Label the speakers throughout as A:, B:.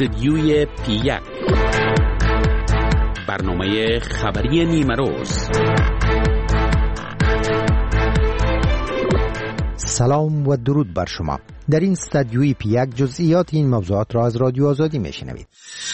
A: استدیوی پی1 برنامه خبری نیمروز.
B: سلام و درود بر شما. در این استدیوی پی1 جزئیات این موضوعات را از رادیو آزادی میشنوید.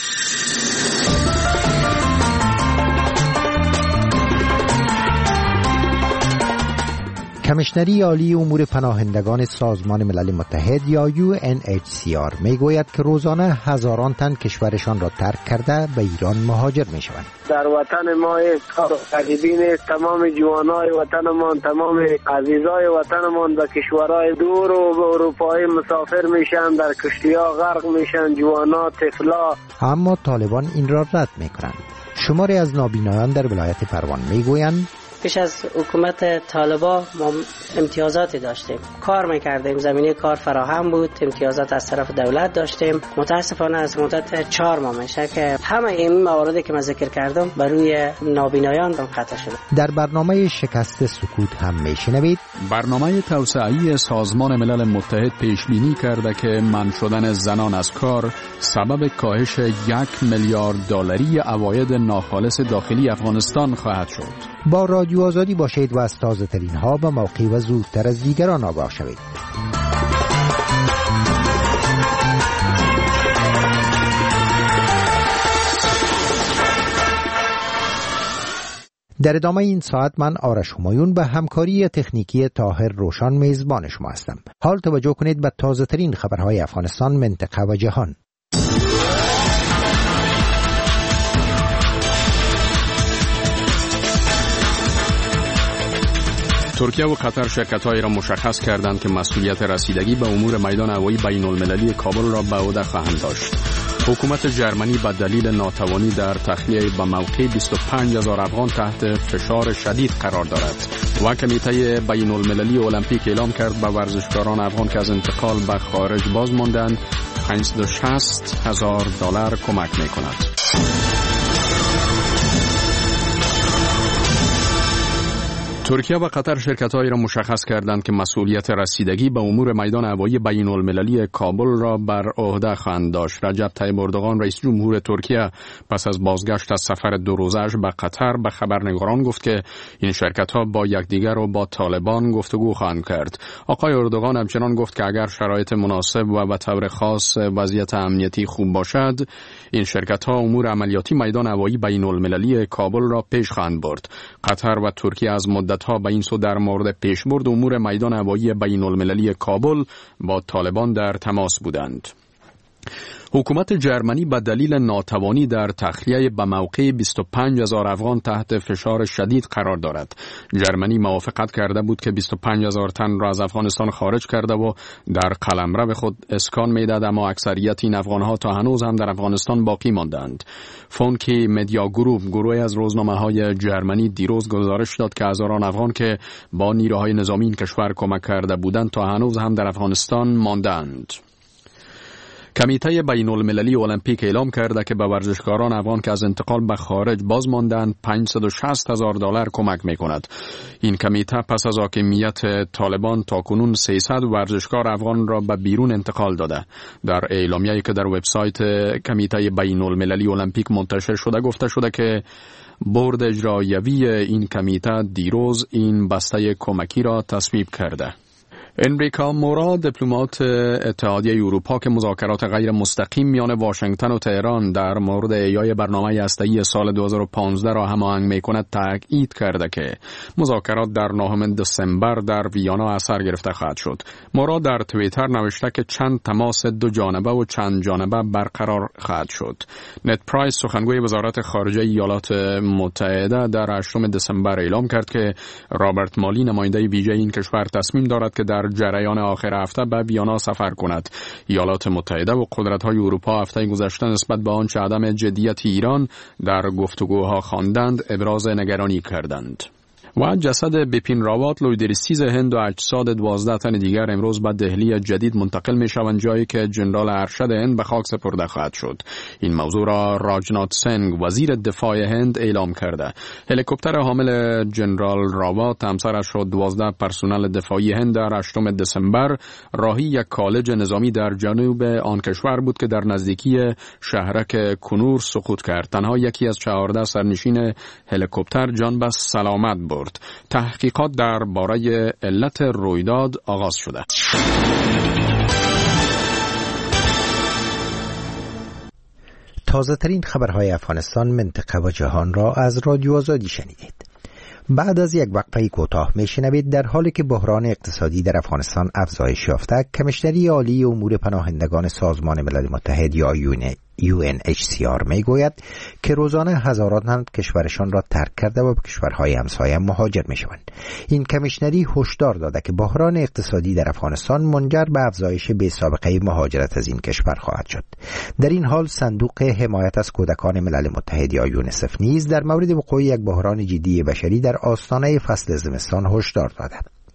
B: کمیشنری عالی امور پناهندگان سازمان ملل متحد یا UNHCR میگوید که روزانه هزاران تن کشورشان را ترک کرده به ایران مهاجر میشوند.
C: در وطن ما کار غریبی نیست. تمام جوانای وطنمان، تمام عزیزای وطنمان به کشورهای دور و به اروپای مسافر میشن، در کشتی‌ها غرق میشن، جوانا، طفلا.
B: اما طالبان این را رد میکنند. شماری از نابینایان در ولایت پروان میگویند
D: پیش از حکومت طالبان ما امتیازاتی داشتیم، کار میکردیم، زمینه کار فراهم بود، امتیازات از طرف دولت داشتیم. متاسفانه از مدت 4 ماه میشه که همه این مواردی که من ذکر کردم بر روی نابینایان قطع شده.
B: در برنامه شکست سکوت هم میشنوید
E: برنامه توسعه‌ای سازمان ملل متحد پیش بینی کرده که منع شدن زنان از کار سبب کاهش 1 میلیارد دلاری عواید ناخالص داخلی افغانستان خواهد شد.
B: با رادیو آزادی باشید و از تازه ترین ها به موقع و زودتر از دیگران آگاه شوید. در ادامه این ساعت من آرش همایون به همکاری تکنیکی طاهر روشان میزبان شما هستم. حال توجه کنید به تازه ترین خبرهای افغانستان، منطقه و جهان.
E: ترکیه و قطر شرکت‌هایی را مشخص کردند که مسئولیت رسیدگی به امور میدان هوایی بین‌المللی کابل را به عهده خواهند داشت. حکومت جرمنی به دلیل ناتوانی در تخلیه به موقع 25,000 افغان تحت فشار شدید قرار دارد و کمیته بین‌المللی المپیک اعلام کرد به ورزشکاران افغان که از انتقال به خارج باز ماندند $560,000 کمک می‌کند. ترکیه و قطر شرکت‌هایی را مشخص کردند که مسئولیت رسیدگی به امور میدان هوایی بین‌المللی کابل را بر عهده خواهند داشت. رجب طیب اردوغان رئیس جمهور ترکیه پس از بازگشت از سفر 2 روزه‌اش به قطر به خبرنگاران گفت که این شرکت‌ها با یکدیگر و با طالبان گفتگو خواهند کرد. آقای اردوغان همچنان گفت که اگر شرایط مناسب و به طور خاص وضعیت امنیتی خوب باشد، این شرکت‌ها امور عملیاتی میدان هوایی بین‌المللی کابل را پیش خواهند برد. قطر و ترکیه از مدت ها به این سو در مورد پیشبرد امور میدان هوایی بین المللی کابل با طالبان در تماس بودند. حکومت جرمنی به دلیل ناتوانی در تخلیه به موقع 25,000 افغان تحت فشار شدید قرار دارد. جرمنی موافقت کرده بود که 25,000 تن را از افغانستان خارج کرده و در قلمرو خود اسکان میداد، اما اکثریت این افغانها تا هنوز هم در افغانستان باقی ماندند. فونکی مدیا گروهی از روزنامه‌های جرمنی دیروز گزارش داد که هزاران افغان که با نیروهای نظامی این کشور کمک کرده بودند تا هنوز هم در افغانستان ماندند. کمیته بین‌المللی المپیک اعلام کرده که به ورزشکاران افغان که از انتقال به خارج باز ماندند $560,000 کمک می‌کند. این کمیته پس از حاکمیت طالبان تاکنون 300 ورزشکار افغان را به بیرون انتقال داده. در اعلامیه‌ای که در وبسایت کمیته بین‌المللی المپیک منتشر شده گفته شده که بورد اجرایوی این کمیته دیروز این بسته کمکی را تصویب کرده. انریکا مورا، دیپلمات اتحادیه اروپا که مذاکرات غیر مستقیم میان واشنگتن و تهران در مورد احیای برنامه هسته‌ای سال 2015 را هماهنگ می‌کند، تأکید کرده که مذاکرات در 9 دسامبر در ویانا از سر گرفته خواهد شد. مورا در توییتر نوشته که چند تماس 2 جانبه و چند جانبه برقرار خواهد شد. نت پرایس، سخنگوی وزارت خارجه ایالات متحده، در 8 دسامبر اعلام کرد که رابرت مالی، نماینده ویژه این کشور، تصمیم دارد که در جریان آخر هفته به ویانا سفر کند. ایالات متحده و قدرت‌های اروپا هفته گذشته نسبت به آنچه عدم جدیت ایران در گفتگوها خواندند ابراز نگرانی کردند. و جسد بپین راوت لویدریستیز هند و اجساد 12 تن دیگر امروز به دهلی جدید منتقل می شوند، جایی که جنرال ارشد هند به خاک سپرده خواهد شد. این موضوع را راجنات سنگ وزیر دفاع هند اعلام کرده. هلیکوپتر حامل جنرال راوت همسرش و 12 پرسنل دفاعی هند در 8 دسامبر راهی یک کالج نظامی در جنوب آن کشور بود که در نزدیکی شهرک کنور سقوط کرد. تنها یکی از 14 سرنشین هلیکوپتر جان به سلامت برد. تحقیقات درباره علت رویداد آغاز شده.
B: تازه ترین خبرهای افغانستان، منطقه و جهان را از رادیو آزادی شنیدید. بعد از یک وقفه کوتاه میشنوید در حالی که بحران اقتصادی در افغانستان افزایش یافته، کمیشنری عالی امور پناهندگان سازمان ملل متحد یا UNHCR میگوید که روزانه هزاران تن کشورشان را ترک کرده و به کشورهای همسایه مهاجر میشوند. این کمیشنری هشدار داده که بحران اقتصادی در افغانستان منجر به افزایش بی‌سابقه مهاجرت از این کشور خواهد شد. در این حال صندوق حمایت از کودکان ملل متحد یا یونیسف نیز در مورد وقوع یک بحران جدی بشری در آستانه فصل زمستان هشدار داده.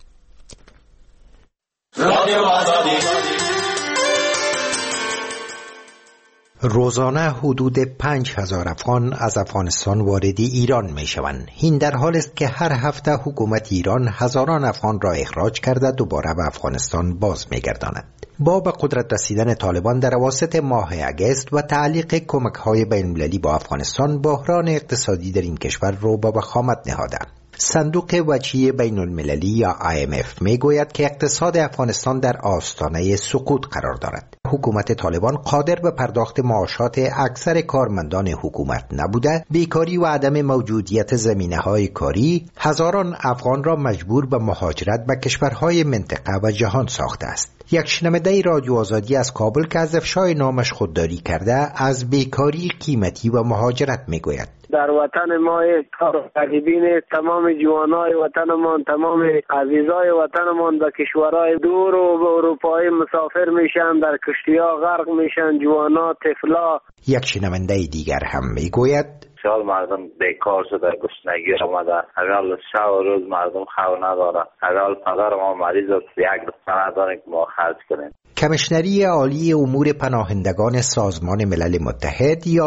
B: روزانه حدود 5000 افغان از افغانستان وارد ایران می شوند. این در حال است که هر هفته حکومت ایران هزاران افغان را اخراج کرده دوباره به افغانستان باز می گرداند. با به قدرت رسیدن طالبان در اواسط ماه اگست و تعلیق کمک‌های بین‌المللی با افغانستان، بحران اقتصادی در این کشور رو به وخامت نهاده. صندوق وجهی بین المللی یا IMF میگوید که اقتصاد افغانستان در آستانه سقوط قرار دارد. حکومت طالبان قادر به پرداخت معاشات اکثر کارمندان حکومت نبوده، بیکاری و عدم موجودیت زمینه‌های کاری هزاران افغان را مجبور به مهاجرت به کشورهای منطقه و جهان ساخته است. یک شنونده رادیو آزادی از کابل که از افشای نامش خودداری کرده از بیکاری قیمتی و مهاجرت میگوید.
C: در وطن ما کار غریبین تمام جوانای وطنمان، تمام عزیزای وطنمان به کشورهای دور و به اروپای مسافر میشن، در کشتی‌ها غرق میشن، جوانا، طفلا.
B: یک شنونده دیگر هم میگوید
F: سال مردم بیکار شده، گشنگی آمده، اگر شب و روز مردم خو نداره، اگر پدر ما مریض است یک دسته نداره که ما خرج کنیم.
B: کمیشنری عالی امور پناهندگان سازمان ملل متحد یا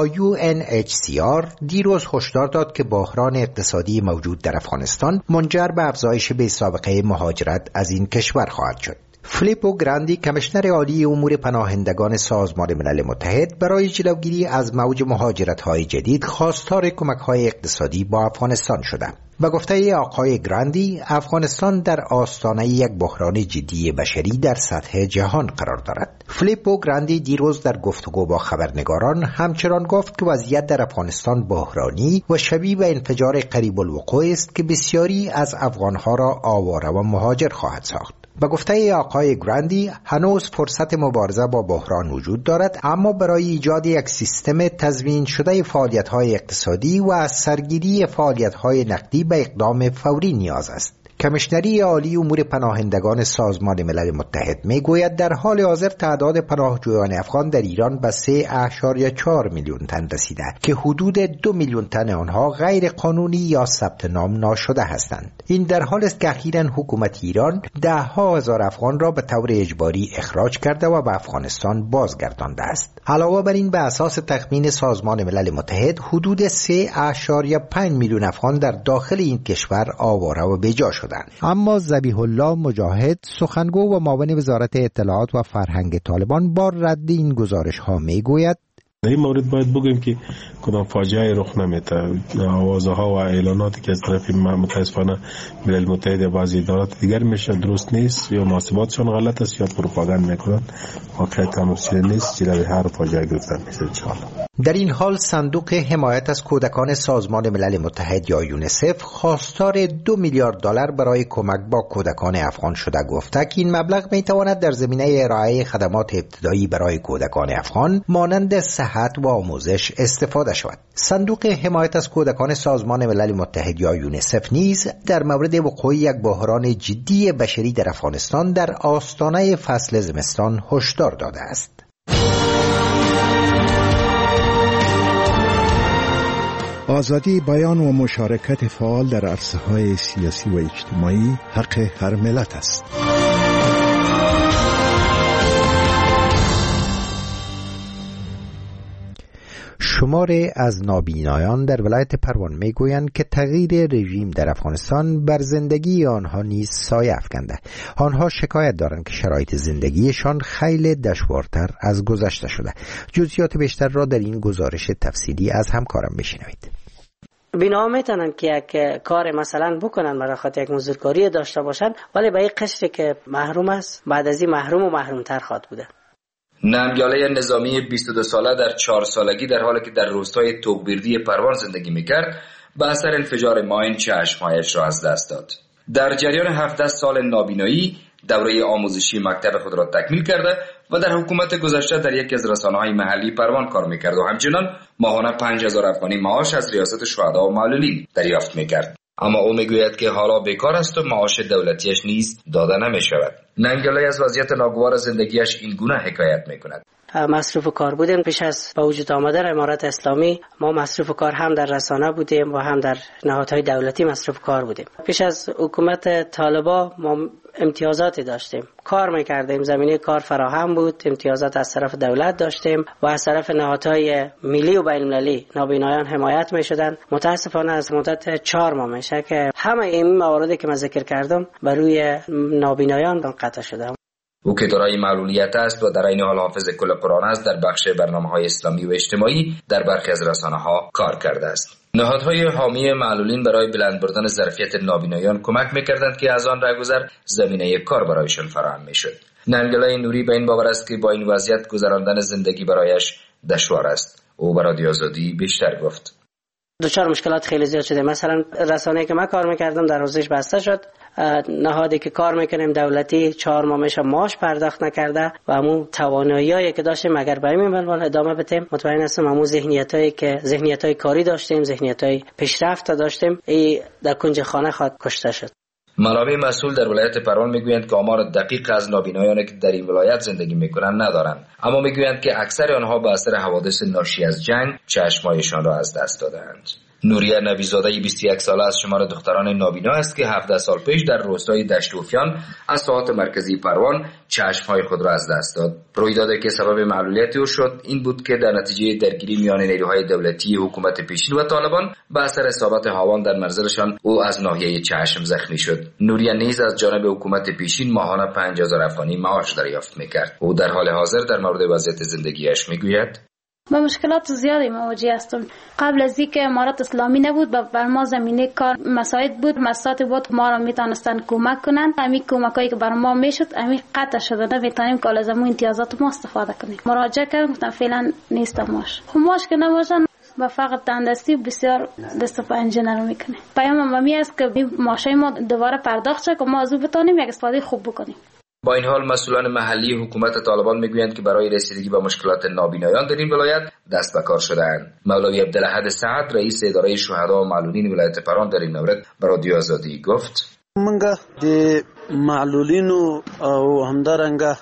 B: UNHCR دیروز هشدار داد که بحران اقتصادی موجود در افغانستان منجر به افزایش بی‌سابقه مهاجرت از این کشور خواهد شد. فلیپو گراندی کمیشنر عالی امور پناهندگان سازمان ملل متحد برای جلوگیری از موج مهاجرت‌های جدید خواستار کمک‌های اقتصادی با افغانستان شده. به گفته آقای گراندی، افغانستان در آستانه یک بحران جدی بشری در سطح جهان قرار دارد. فلیپو گراندی دیروز در گفتگو با خبرنگاران همچنان گفت که وضعیت در افغانستان بحرانی و شبیه به انفجار قریب الوقوع است که بسیاری از افغانها را آواره و مهاجر خواهد ساخت. به گفته آقای گراندی، هنوز فرصت مبارزه با بحران وجود دارد، اما برای ایجاد یک سیستم تضمین شده فعالیت‌های اقتصادی و از سرگیری فعالیت‌های نقدی به اقدام فوری نیاز است. کمیشنری عالی امور پناهندگان سازمان ملل متحد میگوید در حال حاضر تعداد پناهجویان افغان در ایران به 3.4 میلیون تن رسیده که حدود 2 میلیون تن آنها غیر قانونی یا ثبت نام ناشده هستند. این در حال است که اخیراً حکومت ایران 10,000 افغان را به طور اجباری اخراج کرده و به افغانستان بازگردانده است. علاوه بر این، به اساس تخمین سازمان ملل متحد حدود 3.5 میلیون افغان در داخل این کشور آواره و بیجا شدند. اما ذبیح الله مجاهد، سخنگو و معاون وزارت اطلاعات و فرهنگ طالبان، با رد این گزارش ها میگوید
G: در این مورد باید بگیم که کدام فاجعه رخ نمیده. آوازها و اعلاناتی که از طرف متاسفانه ملل متحد و بعضی ادارات دیگر میشه درست نیست، یا محاسباتشون غلط است یا پروپاگاند میکنن. واقعیت همچین نیست، جلوی هر فاجعه گرفتن میشه ان شاء الله.
B: در این حال صندوق حمایت از کودکان سازمان ملل متحد یا یونیسف خواستار 2 میلیارد دلار برای کمک با کودکان افغان شده گفته که این مبلغ میتواند در زمینه ارائه خدمات ابتدایی برای کودکان افغان مانند صحت و آموزش استفاده شود. صندوق حمایت از کودکان سازمان ملل متحد یا یونیسف نیز در مورد وقوع یک بحران جدی بشری در افغانستان در آستانه فصل زمستان هشدار داده است.
H: آزادی بیان و مشارکت فعال در عرصه‌های سیاسی و اجتماعی حق هر ملت است.
B: شماری از نابینایان در ولایت پروان میگویند که تغییر رژیم در افغانستان بر زندگی آنها نیز سایه افکنده. آنها شکایت دارند که شرایط زندگیشان خیلی دشوارتر از گذشته شده. جزئیات بیشتر را در این گزارش تفصیلی از همکارم بشنوید.
D: بینا میتونن که یک کار مثلا بکنن برای خاطر یک مزدورکاری داشته باشن، ولی به این قشری که محروم است بعد از این محروم و محرومتر خواهد بوده.
I: ننگاله نظامی 22 ساله در 4 سالگی در حالی که در روستای توقبیردی پروان زندگی میکرد به اثر انفجار ماین چشمهایش را از دست داد. در جریان 17 سال نابینایی دوره آموزشی مکتب خود را تکمیل کرده و در حکومت گذشته در یکی از رسانه‌های محلی پروان کار میکرد و همچنان ماهانه 5000 افغانی معاش از ریاست شهدا و معلولین دریافت میکرد. اما او میگوید که حالا بیکار است و معاش دولتیش نیز داده نمیشود. ننگاله از وضعیت ناگوار زندگیش این گونه حکایت میکند.
D: مصروف کار بودیم. پیش از به وجود آمدن امارت اسلامی ما مصروف کار هم در رسانه بودیم و هم در نهادهای دولتی مصروف کار بودیم. پیش از حکومت طالبا ما امتیازاتی داشتیم، کار میکردیم، زمینه کار فراهم بود، امتیازات از طرف دولت داشتیم و از طرف نهادهای ملی و بین المللی نابینایان حمایت میشدن. متاسفانه از مدت 4 ماه میشه که همه این مواردی که من ذکر کردم بر روی نابینایان قطع شده.
I: او که دارای معلولیت است و در این حال حافظ کل قرآن است در بخش برنامه‌های اسلامی و اجتماعی در برخی از رسانه‌ها کار کرده است. نهادهای حامی معلولین برای بلند بردن ظرفیت نابینایان کمک می‌کردند که از آن رهگذر زمینه کار برایشان فراهم می‌شد. ننگاله نوری به این باور است که با این وضعیت گذراندن زندگی برایش دشوار است. او برای رادیو آزادی بیشتر گفت.
D: دچار مشکلات خیلی زیاد شده. مثلا رسانه‌ای که من کار می‌کردم در حوزهش بسته شد. نهادی که کار میکنیم دولتی 4 ماه میشه معاش پرداخت نکرده و همون تواناییایی که داشتیم اگر به این منوال ادامه بدیم مطمئن هستم همون ذهنیت‌های کاری داشتیم، ذهنیت‌های پیشرفت داشتیم، این در کنج خانه خواهد کشته شد.
I: منابع مسئول در ولایت پروان میگویند که آمار دقیق از نابینایانی که در این ولایت زندگی میکنند ندارند، اما میگویند که اکثر آنها به اثر حوادث ناشی از جنگ چشمایشان را از دست دادند. نوریه نبیزاده 21 ساله از شمار دختران نابینا است که 17 سال پیش در روستای دشتوفیان از ساحات مرکزی پروان چشمهای خود را از دست داد. رویدادی که سبب معلولیت او شد این بود که در نتیجه درگیری میان نیروهای دولتی حکومت پیشین و طالبان به اثر اصابت هاوان در منزلشان او از ناحیه چشم زخمی شد. نوریه نیز از جانب حکومت پیشین ماهانه 5000 افغانی معاش دریافت میکرد. او در حال حاضر در مورد وضعیت زندگیش میگوید:
J: با مشکلات زیادی مواجه هستم. قبل از اینکه امارت اسلامی نبود بر ما زمینه کار مساعد بود، مساعد بود ما را میتونستن کمک کنن. همین کمکایی که بر ما میشد همین قطع شده، نمیتونیم که از همون امتیازات ما استفاده کنیم. مراجعه کردم گفتم فعلا نیست معاش. معاش که نباشن با فقط تندرستی بسیار دست و پنجه نرم میکنه. پیام مامی است که معاشای ما دوباره پرداخت شه که ما از او بتونیم یک استفاده خوب بکنیم.
I: با این حال مسئولان محلی حکومت طالبان میگویند که برای رسیدگی به مشکلات نابینایان در این ولایت دست به کار شده‌اند. مولوی عبدالاحد سعد رئیس اداره شهدا و معلولین ولایت پروان در این مورد به رادیو آزادی گفت:
K: منګه د معلولینو او همدارنګه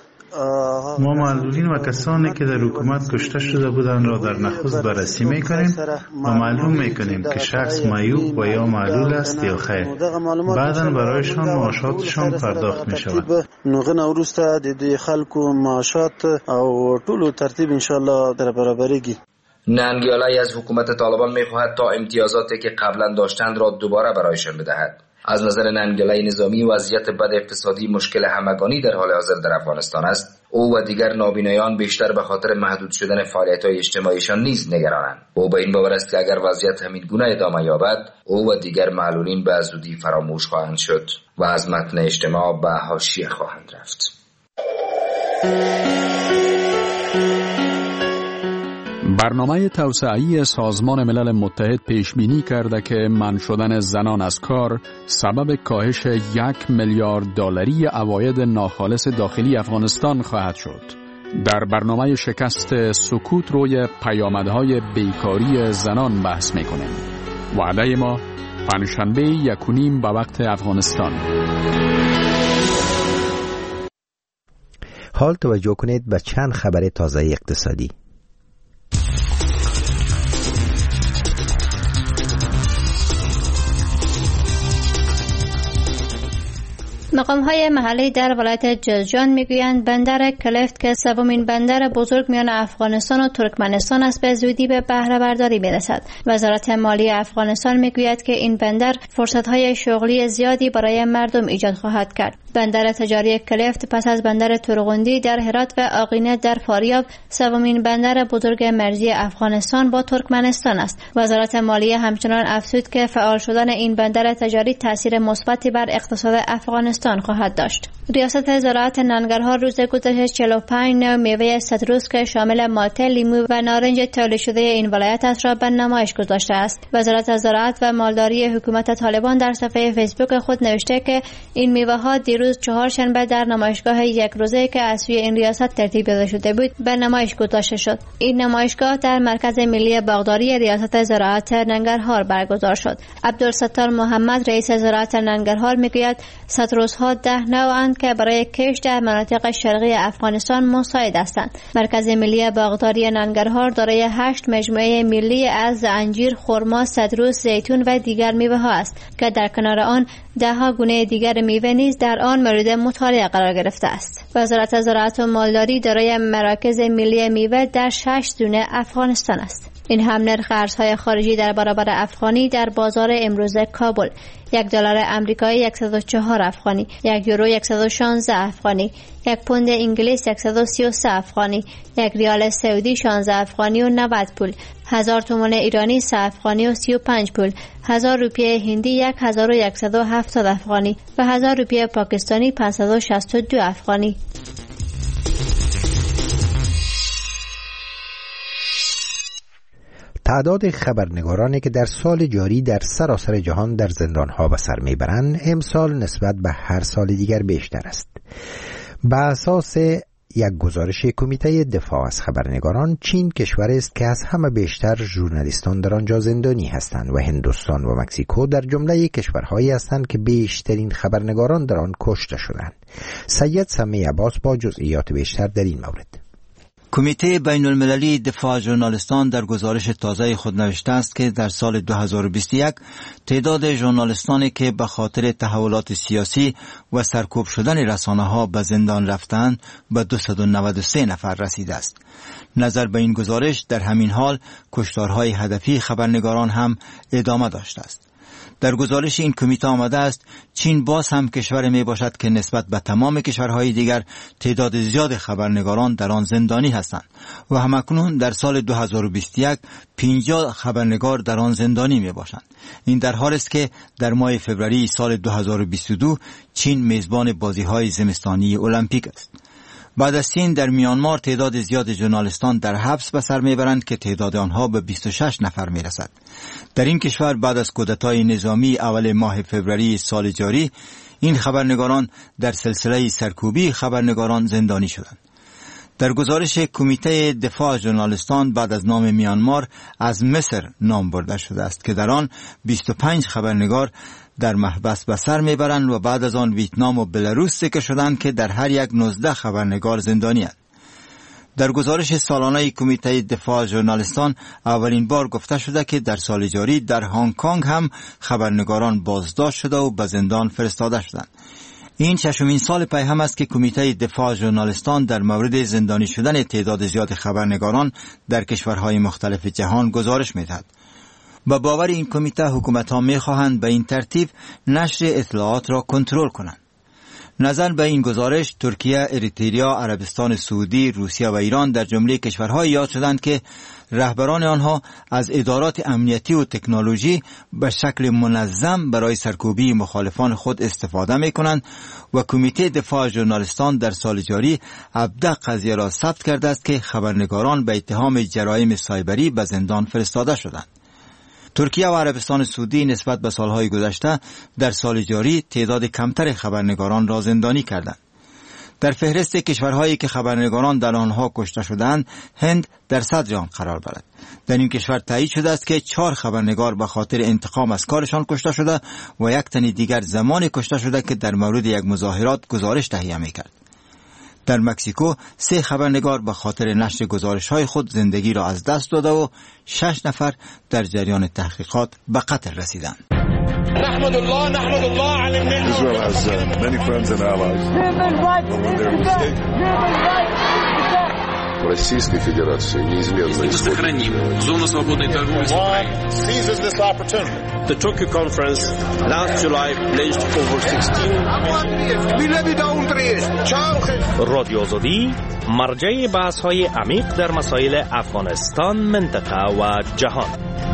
L: ما معلولین و کسانی که در حکومت کشته شده بودند را در نخست بررسی میکنیم و معلوم میکنیم که شخص معیوب و یا معلول است یا خیر. بعداً برایشان معاشاتشان پرداخت میشود.
K: نوغه نوروسته د خلکو معاشات او ټولو ترتیب ان شاء الله در برابریږي.
I: ننگیاله از حکومت طالبان میخواهد تا امتیازاتی که قبلا داشتند را دوباره برایشان بدهد. از نظر ننگاله نظامی وضعیت بد اقتصادی مشکل همگانی در حال حاضر در افغانستان است. او و دیگر نابینایان بیشتر به خاطر محدود شدن فعالیت‌های اجتماعیشان نیز نگرانند. او به این باور است که اگر وضعیت همین گونه ادامه یابد او و دیگر معلولین به زودی فراموش خواهند شد و از متن اجتماع به حاشیه خواهند رفت.
E: برنامه توسعه‌ای سازمان ملل متحد پیشبینی کرده که منع شدن زنان از کار سبب کاهش 1 میلیارد دلاری عواید ناخالص داخلی افغانستان خواهد شد. در برنامه شکست سکوت روی پیامدهای بیکاری زنان بحث می‌کنیم. وعده ما پنجشنبه 1:30 به وقت افغانستان.
B: حال توجه کنید به چند خبر تازه اقتصادی.
M: مقام‌های محلی در ولایت جوزجان میگویند بندر کلفت که سومین بندر بزرگ میان افغانستان و ترکمنستان است به زودی به بهره برداری میرسد. وزارت مالیه افغانستان میگوید که این بندر فرصت‌های شغلی زیادی برای مردم ایجاد خواهد کرد. بندر تجاری کلفت پس از بندر تورغندی در هرات و آقینه در فاریاب سومین بندر بزرگ مرزی افغانستان با ترکمنستان است. وزارت مالیه همچنان افزود که فعال شدن این بندر تجاری تاثیر مثبتی بر اقتصاد افغانستان خواهد داشت. ریاست زراعت ننگرهار روز گذشته 45 نوع میوه سیتروس که شامل مالته، لیمو و نارنج تولید شده این ولایت است را به نمایش گذاشته است. وزارت زراعت و مالداری حکومت طالبان در صفحه فیسبوک خود نوشته که این میوه ها دیروز چهارشنبه در نمایشگاه یک روزه که از سوی این ریاست ترتیب داده شده بود به نمایش گذاشته شد. این نمایشگاه در مرکز ملی باغداری ریاست زراعت ننگرهار برگزار شد. عبدالستار محمد رئیس زراعت ننگرهار میگوید سیتروس ها 10 نوعند که برای کشت در مناطق شرقی افغانستان مساعد هستند. مرکز ملی باغداری ننگرهار دارای 8 مجموعه ملی از انجیر، خرما، سیتروس، زیتون و دیگر میوه ها است که در کنار آن 10 گونه دیگر میوه نیز در آن مورد مطالعه قرار گرفته است. وزارت زراعت و مالداری دارای مراکز ملی میوه در 6 زون افغانستان است. این هم نرخ ارزهای خارجی در برابر افغانی در بازار امروز کابل: $1 آمریکایی 104 افغانی، $1 یورو 116 افغانی، 1 پوند انگلیس 133 افغانی، 1 ریال سعودی 16 افغانی و 90 پول، 1000 تومان ایرانی 3 افغانی و 35 پول، 1000 روپیه هندی 1170 افغانی و 1000 روپیه پاکستانی 562 افغانی.
B: تعداد خبرنگارانی که در سال جاری در سراسر جهان در زندانها به سر میبرند امسال نسبت به هر سال دیگر بیشتر است. به اساس یک گزارش کمیته دفاع از خبرنگاران، چین کشوری است که از همه بیشتر ژورنالیستان در آنجا زندانی هستند و هندوستان و مکزیکو در جمله کشورهایی هستند که بیشترین خبرنگاران در آن کشته شدند. سید سمی عباس با جزئیات بیشتر در این مورد.
N: کمیته بین المللی دفاع ژورنالیستان در گزارش تازه خود نوشته است که در سال 2021 تعداد ژورنالیستانی که به خاطر تحولات سیاسی و سرکوب شدن رسانه‌ها به زندان رفتند به 293 نفر رسیده است. نظر به این گزارش در همین حال کشتارهای هدفی خبرنگاران هم ادامه داشته است. در گزارش این کمیته آمده است چین باز هم کشور می باشد که نسبت به تمام کشورهای دیگر تعداد زیاد خبرنگاران در آن زندانی هستند و همکنون در سال 2021 50 خبرنگار در آن زندانی می باشند. این در حالی است که در ماه فوریه سال 2022 چین میزبان بازی‌های زمستانی المپیک است. بعد از چین در میانمار تعداد زیاد ژورنالیستان در حبس به سر میبرند که تعداد آنها به 26 نفر میرسد. در این کشور بعد از کودتای نظامی اول ماه فوریه سال جاری این خبرنگاران در سلسله سرکوبی خبرنگاران زندانی شدند. در گزارش کمیته دفاع ژورنالیستان بعد از نام میانمار از مصر نام برده شده است که در آن 25 خبرنگار در محبس به سر میبرند و بعد از آن ویتنام و بلاروس ذکر شدند که در هر یک 19 خبرنگار زندانی هستند. در گزارش سالانه کمیته دفاع ژورنالیستان اولین بار گفته شده که در سال جاری در هنگ کنگ هم خبرنگاران بازداشت شده و به زندان فرستاده شدند. این ششمین سال پی هم است که کمیته دفاع ژورنالیستان در مورد زندانی شدن تعداد زیاد خبرنگاران در کشورهای مختلف جهان گزارش می‌دهد. با باور این کمیته حکومت‌ها می‌خواهند به این ترتیب نشر اطلاعات را کنترل کنند. نظر به این گزارش ترکیه، اریتریا، عربستان سعودی، روسیه و ایران در جمله کشورهای یاد شدند که رهبران آنها از ادارات امنیتی و تکنولوژی به شکل منظم برای سرکوبی مخالفان خود استفاده می‌کنند و کمیته دفاع ژورنالیستان در سال جاری 17 قضیه را ثبت کرده است که خبرنگاران به اتهام جرایم سایبری به زندان فرستاده شدند. ترکیه و عربستان سعودی نسبت به سالهای گذشته در سال جاری تعداد کمتر خبرنگاران را زندانی کردند. در فهرست کشورهایی که خبرنگاران در آنها کشته شدند، هند در صدر آن قرار دارد. در این کشور تایید شده است که 4 خبرنگار به خاطر انتقام از کارشان کشته شده و یک تن دیگر زمانی کشته شده که در مورد یک مظاهرات گزارش تهیه می‌کرد. در مکزیکو 3 خبرنگار به خاطر نشر گزارش‌های خود زندگی را از دست داده و 6 نفر در جریان تحقیقات به قتل رسیدند.
O: Israel has many friends and allies. When they're mistaken.
P: Российской Федерации неизменно исходит.
Q: Зону свободной торговли с Украиной.
R: The Tokyo conference last July pledged over 16.
S: رادیو آزادی مرجع بحث‌های عمیق در مسائل افغانستان، منطقه و جهان.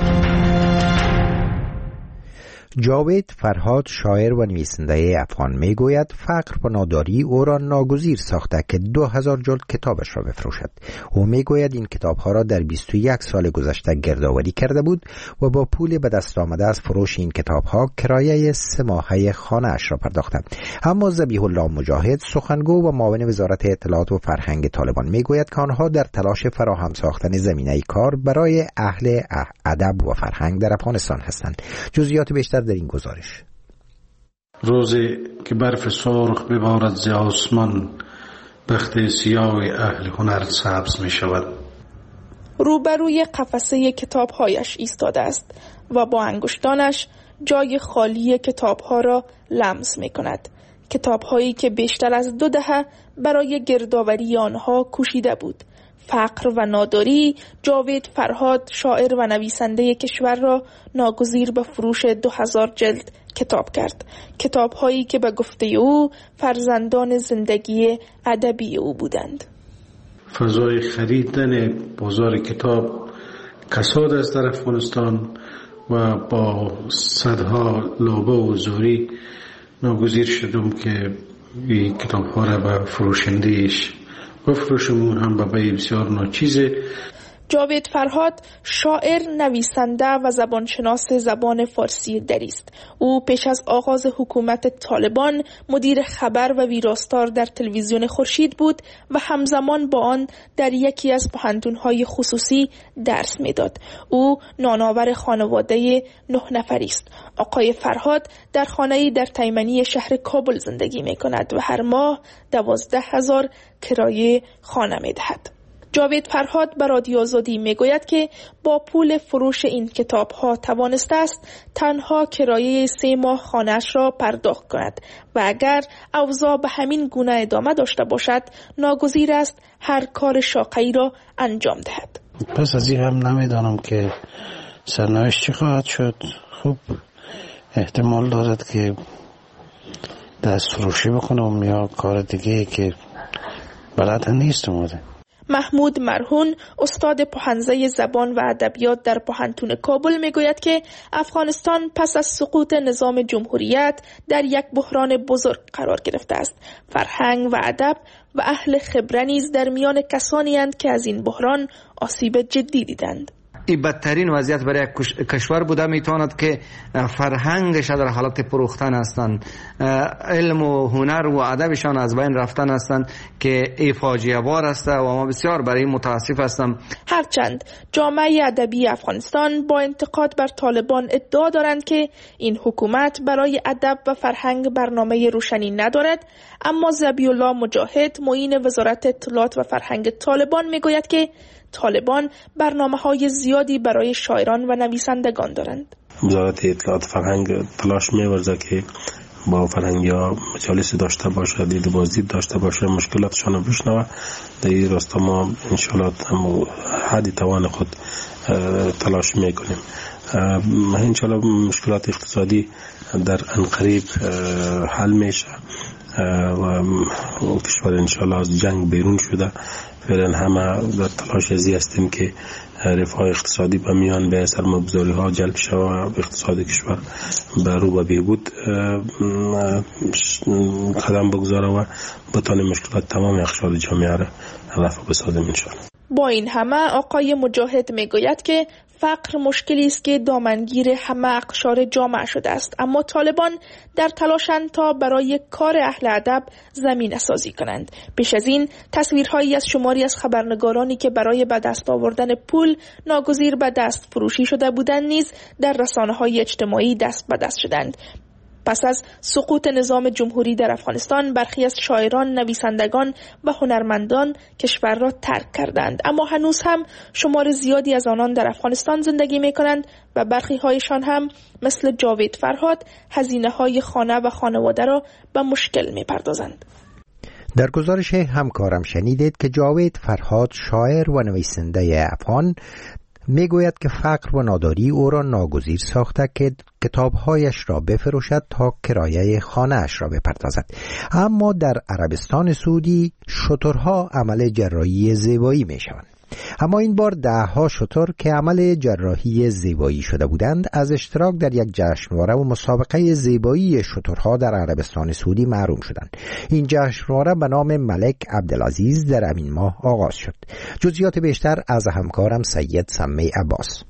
B: جاوید فرهاد، شاعر و نویسنده افغان، میگوید فقر و ناداری او را ناگزیر ساخته که 2000 جلد کتابش را بفروشد. او میگوید این کتابها را در 21 سال گذشته گردآوری کرده بود و با پول به دست آمده از فروش این کتابها کرایه 3 ماهه خانه اش را پرداخته. اما ذبیح الله مجاهد، سخنگو و معاون وزارت اطلاعات و فرهنگ طالبان، میگوید که آنها در تلاش فراهم ساختن زمینه کار برای اهل ادب و فرهنگ در افغانستان هستند. جزئیات بیشتر در این گزارش.
T: روزی که برف سرخ ببارد ز آسمان، بخت سیاه اهل هنر سبز می شود.
U: روبروی قفسه کتابهایش ایستاده است و با انگشتانش جای خالی کتابها را لمس می کند. کتابهایی که بیشتر از 2 دهه برای گردآوری آنها کوشیده بود. فقر و ناداری جاوید فرهاد، شاعر و نویسنده کشور را ناگزیر به فروش 2000 جلد کتاب کرد. کتاب‌هایی که به گفته او فرزندان زندگی ادبی او بودند.
T: فضای خریدن بازار کتاب کساد است در افغانستان و با صدها لابه و زوری ناگزیر شدم که این کتاب‌ها را به فروشنده‌اش بفروشم، هم به بیع بسیار ناچیزه.
U: جاوید فرهاد شاعر، نویسنده و زبانشناس زبان فارسی دری است. او پیش از آغاز حکومت طالبان مدیر خبر و ویراستار در تلویزیون خورشید بود و همزمان با آن در یکی از پوهنتون‌های خصوصی درس میداد. او نانآور خانواده 9 نفری است. آقای فرهاد در خانه‌ای در تیمنی شهر کابل زندگی می‌کند و هر ماه 12,000 کرایه خانه می‌دهد. جاوید فرهاد به رادیو آزادی میگوید که با پول فروش این کتاب‌ها توانسته است تنها کرایه 3 ماه خانه‌اش را پرداخت کند و اگر اوضاع به همین گونه ادامه داشته باشد ناگزیر است هر کار شاقه‌ای را انجام دهد.
K: پس از این هم نمیدانم که سرنوشت چی خواهد شد. خوب احتمال دارد که دست فروشی بکنم یا کار دیگه که بلد نیستم.
U: محمود مرهون، استاد پوهنځی زبان و ادبیات در پوهنتون کابل میگوید که افغانستان پس از سقوط نظام جمهوریت در یک بحران بزرگ قرار گرفته است. فرهنگ و ادب و اهل خبره نیز در میان کسانی اند که از این بحران آسیب جدی دیدند.
V: این بدترین وضعیت برای کشور بوده. میتواند که فرهنگش در حالت پروختن هستند، علم و هنر و ادبشان از بین رفتن هستند که ای فاجعه بار است و ما بسیار برای متاسف هستم.
U: هرچند جامعه ادبی افغانستان با انتقاد بر طالبان ادعا دارند که این حکومت برای ادب و فرهنگ برنامه روشنی ندارد، اما ذبیح الله مجاهد، معین وزارت اطلاعات و فرهنگ طالبان میگوید که طالبان برنامه‌های زیادی برای شاعران و نویسندگان دارند.
G: وزارت اطلاعات فرهنگ تلاش می‌ورزد که با فرهنگی‌ها مجالس داشته باشه، دیدبازی داشته باشه، مشکلاتشان رو بشنوه. در این راستا ما انشالله حد توان خود تلاش میکنیم. انشالله مشکلات اقتصادی در قریب حل میشه و کشور انشالله از جنگ بیرون شده. فعلا همه در تلاش ازی هستیم که رفاه اقتصادی به میان به سرمایه‌گذاری ها جلب شود و اقتصاد کشور به رو به بهبود قدم بگذاره و بتوانیم مشکلات تمام اقشار جامعه را رفع بسازیم انشاءالله.
U: با این همه آقای مجاهد میگوید که فقر مشکلی است که دامنگیر همه اقشار جامعه شده است، اما طالبان در تلاشند تا برای کار اهل ادب زمینه سازی کنند. پیش از این تصویرهایی از شماری از خبرنگارانی که برای به دست آوردن پول ناگزیر به دست فروشی شده بودند نیز در رسانه‌های اجتماعی دست به دست شدند. پس از سقوط نظام جمهوری در افغانستان برخی از شاعران، نویسندگان و هنرمندان کشور را ترک کردند، اما هنوز هم شمار زیادی از آنان در افغانستان زندگی می کنند و برخی هایشان هم مثل جاوید فرهاد هزینه های خانه و خانواده را به مشکل می پردازند.
B: در گزارش همکارم شنیدید که جاوید فرهاد، شاعر و نویسنده افغان، میگوید که فقر و ناداری او را ناگزیر ساخته که کتابهایش را بفروشد تا کرایه خانه‌اش را بپردازد. اما در عربستان سعودی شترها عمل جراحی زیبایی میشوند. اما این بار دهها شتر که عمل جراحی زیبایی شده بودند از اشتراک در یک جشنواره و مسابقه زیبایی شترها در عربستان سعودی محروم شدند. این جشنواره به نام ملک عبدالعزیز در همین ماه آغاز شد. جزئیات بیشتر از همکارم سید سمی عباس.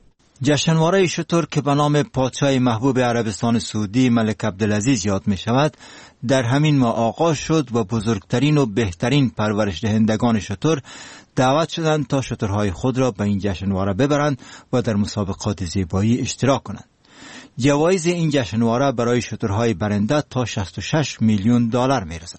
N: جشنواره شتر که به نام پادشاه محبوب عربستان سعودی ملک عبدالعزیز یاد می شود در همین ماه آغاز شد و بزرگترین و بهترین پرورش دهندگان شتر دعوت شدند تا شترهای خود را به این جشنواره ببرند و در مسابقات زیبایی اشتراک کنند. جوایز این جشنواره برای شترهای برنده تا 66 میلیون دلار می رسد.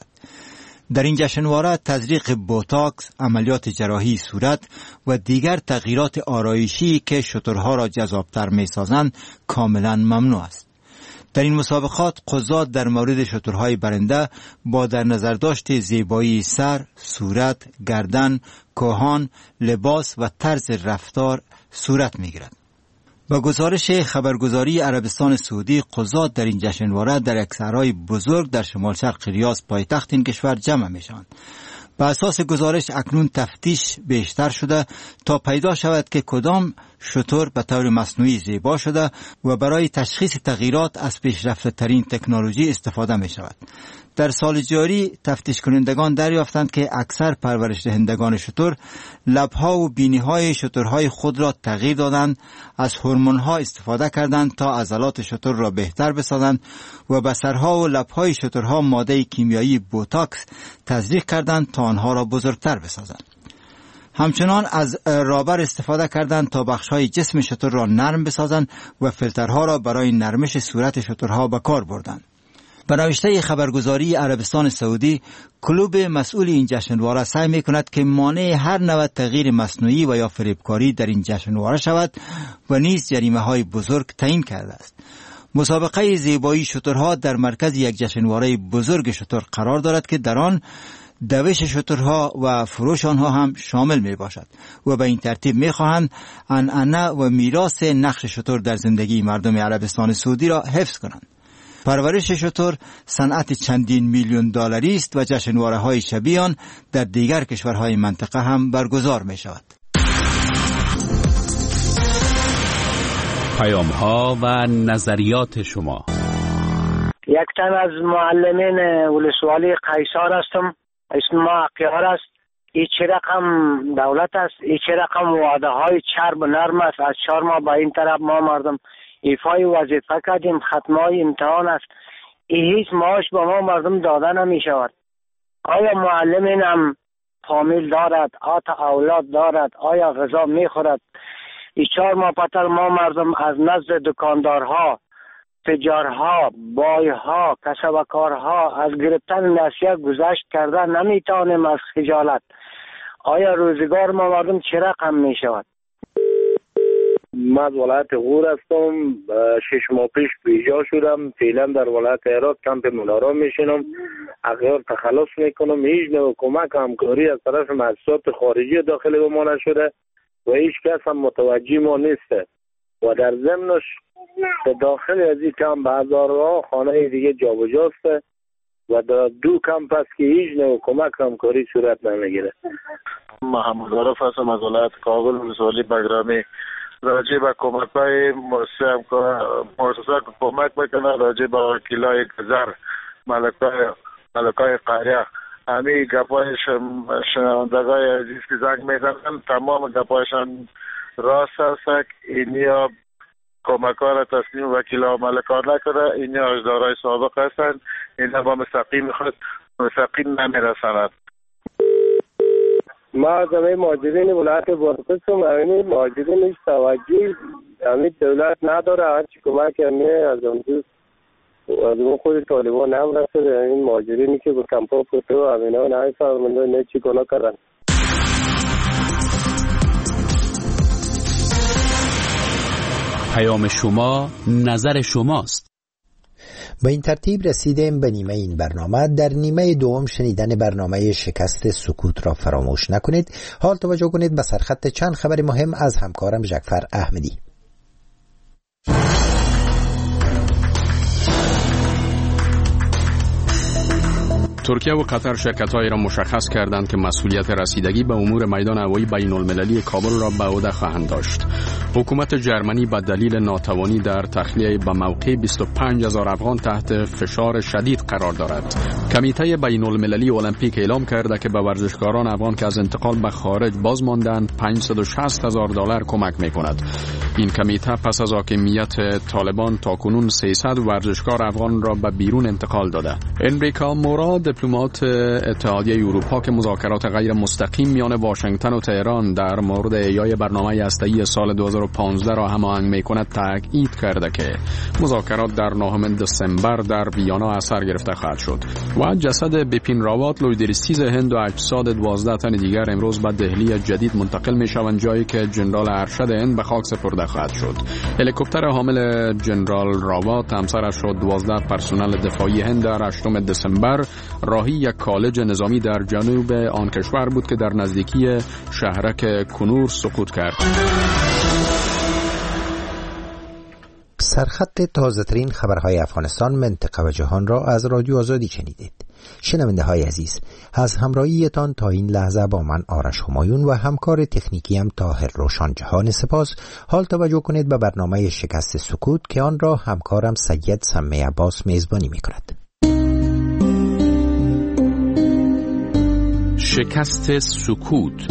N: در این جشنواره تزریق بوتاکس، عملیات جراحی صورت و دیگر تغییرات آرایشی که شترها را جذابتر می سازند کاملا ممنوع است. در این مسابقات قضات در مورد شترهای برنده با در نظر داشت زیبایی سر، صورت، گردن، کهان، لباس و طرز رفتار صورت می گیرد. با گزارش خبرگزاری عربستان سعودی، قضات در این جشنواره در یک صحرای بزرگ در شمال شرق ریاض پایتخت این کشور جمع می شوند. بر اساس گزارش اکنون تفتیش بیشتر شده تا پیدا شود که کدام شتر به طور مصنوعی زیبا شده و برای تشخیص تغییرات از پیشرفته ترین تکنولوژی استفاده می شود. در سال جاری تفتیش کنندگان دریافتند که اکثر پرورش دهندگان شتر لبها و بینیهای شترهای خود را تغییر دادند، از هورمون‌ها استفاده کردند تا عضلات شتر را بهتر بسازند و به سرها و لبهای شترها ماده کیمیایی بوتاکس تزریق کردند تا آنها را بزرگتر بسازند. همچنان از رابر استفاده کردند تا بخش‌های جسم شتر را نرم بسازند و فیلترها را برای نرمش صورت شترها به کار بردند. به نوشته خبرگزاری عربستان سعودی، کلوب مسئول این جشنواره سعی می‌کند که مانع هر نوع تغییر مصنوعی و یا فریبکاری در این جشنواره شود و نیز جریمه‌های بزرگ تعیین کرده است. مسابقه زیبایی شترها در مرکز یک جشنواره بزرگ شتر قرار دارد که در آن دوش شترها و فروش آنها هم شامل می باشد و به این ترتیب می خواهند عنعنه و میراث نقش شتر در زندگی مردم عربستان سعودی را حفظ کنند. پرورش شتر صنعت چندین میلیون دلاری است و جشنواره های شبیه آن در دیگر کشورهای منطقه هم برگزار می شود.
E: پیام ها و نظریات شما.
A: یک تن از معلمین ولسوالی قیصر هستم. اسم ما اقیار است. این چه رقم دولت است؟ این چه رقم وعده های چرب نرم است؟ از 4 ماه با این طرف ما مردم ایفای وظیفه کردیم، ختمای امتحان است. این هیچ معاش به ما مردم داده نمی شود. آیا معلمین هم فامیل دارد؟ آتا اولاد دارد؟ آیا غذا می خورد؟ این 4 ماه پتر ما مردم از نزد دکاندارها، تجارها، بایها، کسبکارها از گرفتن نصیحت گذشت کرده نمیتونیم از خجالت. آیا روزگار ما مردم چه رقم می شود؟
C: من از ولایت غور هستم. 6 ماه پیش بیجا شدم. فعلا در ولایت هرات کمپ منارا میشینم. اغیار تخلص میکنم. هیچ نوع کمک همکاری از طرف مؤسسات خارجی داخل به ما نشده و هیچ کس هم متوجه ما نیست و در ضمنش به داخل از این کمپ هزارها خانه دیگه جابجاست و در 2 کمپ است که هیچ نوع کمک همکاری صورت نمیگیره.
W: محمد عارف هستم از ولایت کابل ولسوالی بگرامی. راجع به کمک‌های مؤسسه کمک میکنه راجع به وکیلای گذر ملکای قریه. همین گپای شنوندگای عزیز که زنگ میزنن تمام گپایشان راست است. اینیا کمک‌ها را تصمیم وکیلا و ملکان نکنه. اینیا اجدارهای سابق هستند. اینها با مستقیم نمیرسند.
C: ما از همه مهاجرین ولایت بورقس هم همین مهاجرین هیچ توجهی همین دولت نداره. هرچی کمک همیه از اون دوست از خود طالبان هم رسیده، این مهاجرینی که به کمپا پوته و همینا نه فرمانده نه چی کلا کردن.
E: پیام شما، نظر شماست.
B: با این ترتیب رسیدیم به نیمه این برنامه. در نیمه دوم شنیدن برنامه شکست سکوت را فراموش نکنید. حال توجه کنید به سرخط چند خبر مهم از همکارم جعفر احمدی.
E: ترکیه و قطر شرکت‌هایی را مشخص کردند که مسئولیت رسیدگی به امور میدان هوایی بین‌المللی کابل را به عهده خواهند داشت. حکومت جرمنی به دلیل ناتوانی در تخلیه به موقع 25,000 افغان تحت فشار شدید قرار دارد. کمیته بین‌المللی المپیک اعلام کرده که به ورزشکاران افغان که از انتقال به خارج باز ماندند $560,000 کمک می‌کند. این کمیته پس از حاکمیت طالبان تاکنون 300 ورزشکار افغان را به بیرون انتقال داده. انریکا مورا، دیپلمات اتحادیه اروپا که مذاکرات غیر مستقیم میان واشنگتن و تهران در مورد احیای برنامه هسته‌ای سال 2015 را هماهنگ می‌کند، تاکید کرده که مذاکرات در 9 دسامبر در ویانا اثر گرفته خواهد شد. و جسد بپین راوت، لویدریستیز هند و اجساد 12 تن دیگر امروز به دهلی جدید منتقل می‌شوند، جایی که جنرال ارشد هند به خاک سپرده خواهد شد. هلیکوپتر حامل جنرال راوت همسرش و 12 پرسنل دفاعی هند در 8 دسامبر راهی یک کالج نظامی در جنوب آن کشور بود که در نزدیکی شهرک کنور سقوط کرد.
B: سرخط تازه‌ترین خبرهای افغانستان، منطقه و جهان را از رادیو آزادی شنیدید. شنونده های عزیز، از همراهیتان تا این لحظه با من آرش همایون و همکار تکنیکیم طاهر روشن جهان سپاس. حال توجه کنید به برنامه شکست سکوت که آن را همکارم سید سمی عباس میزبانی می‌کند.
E: شکست سکوت.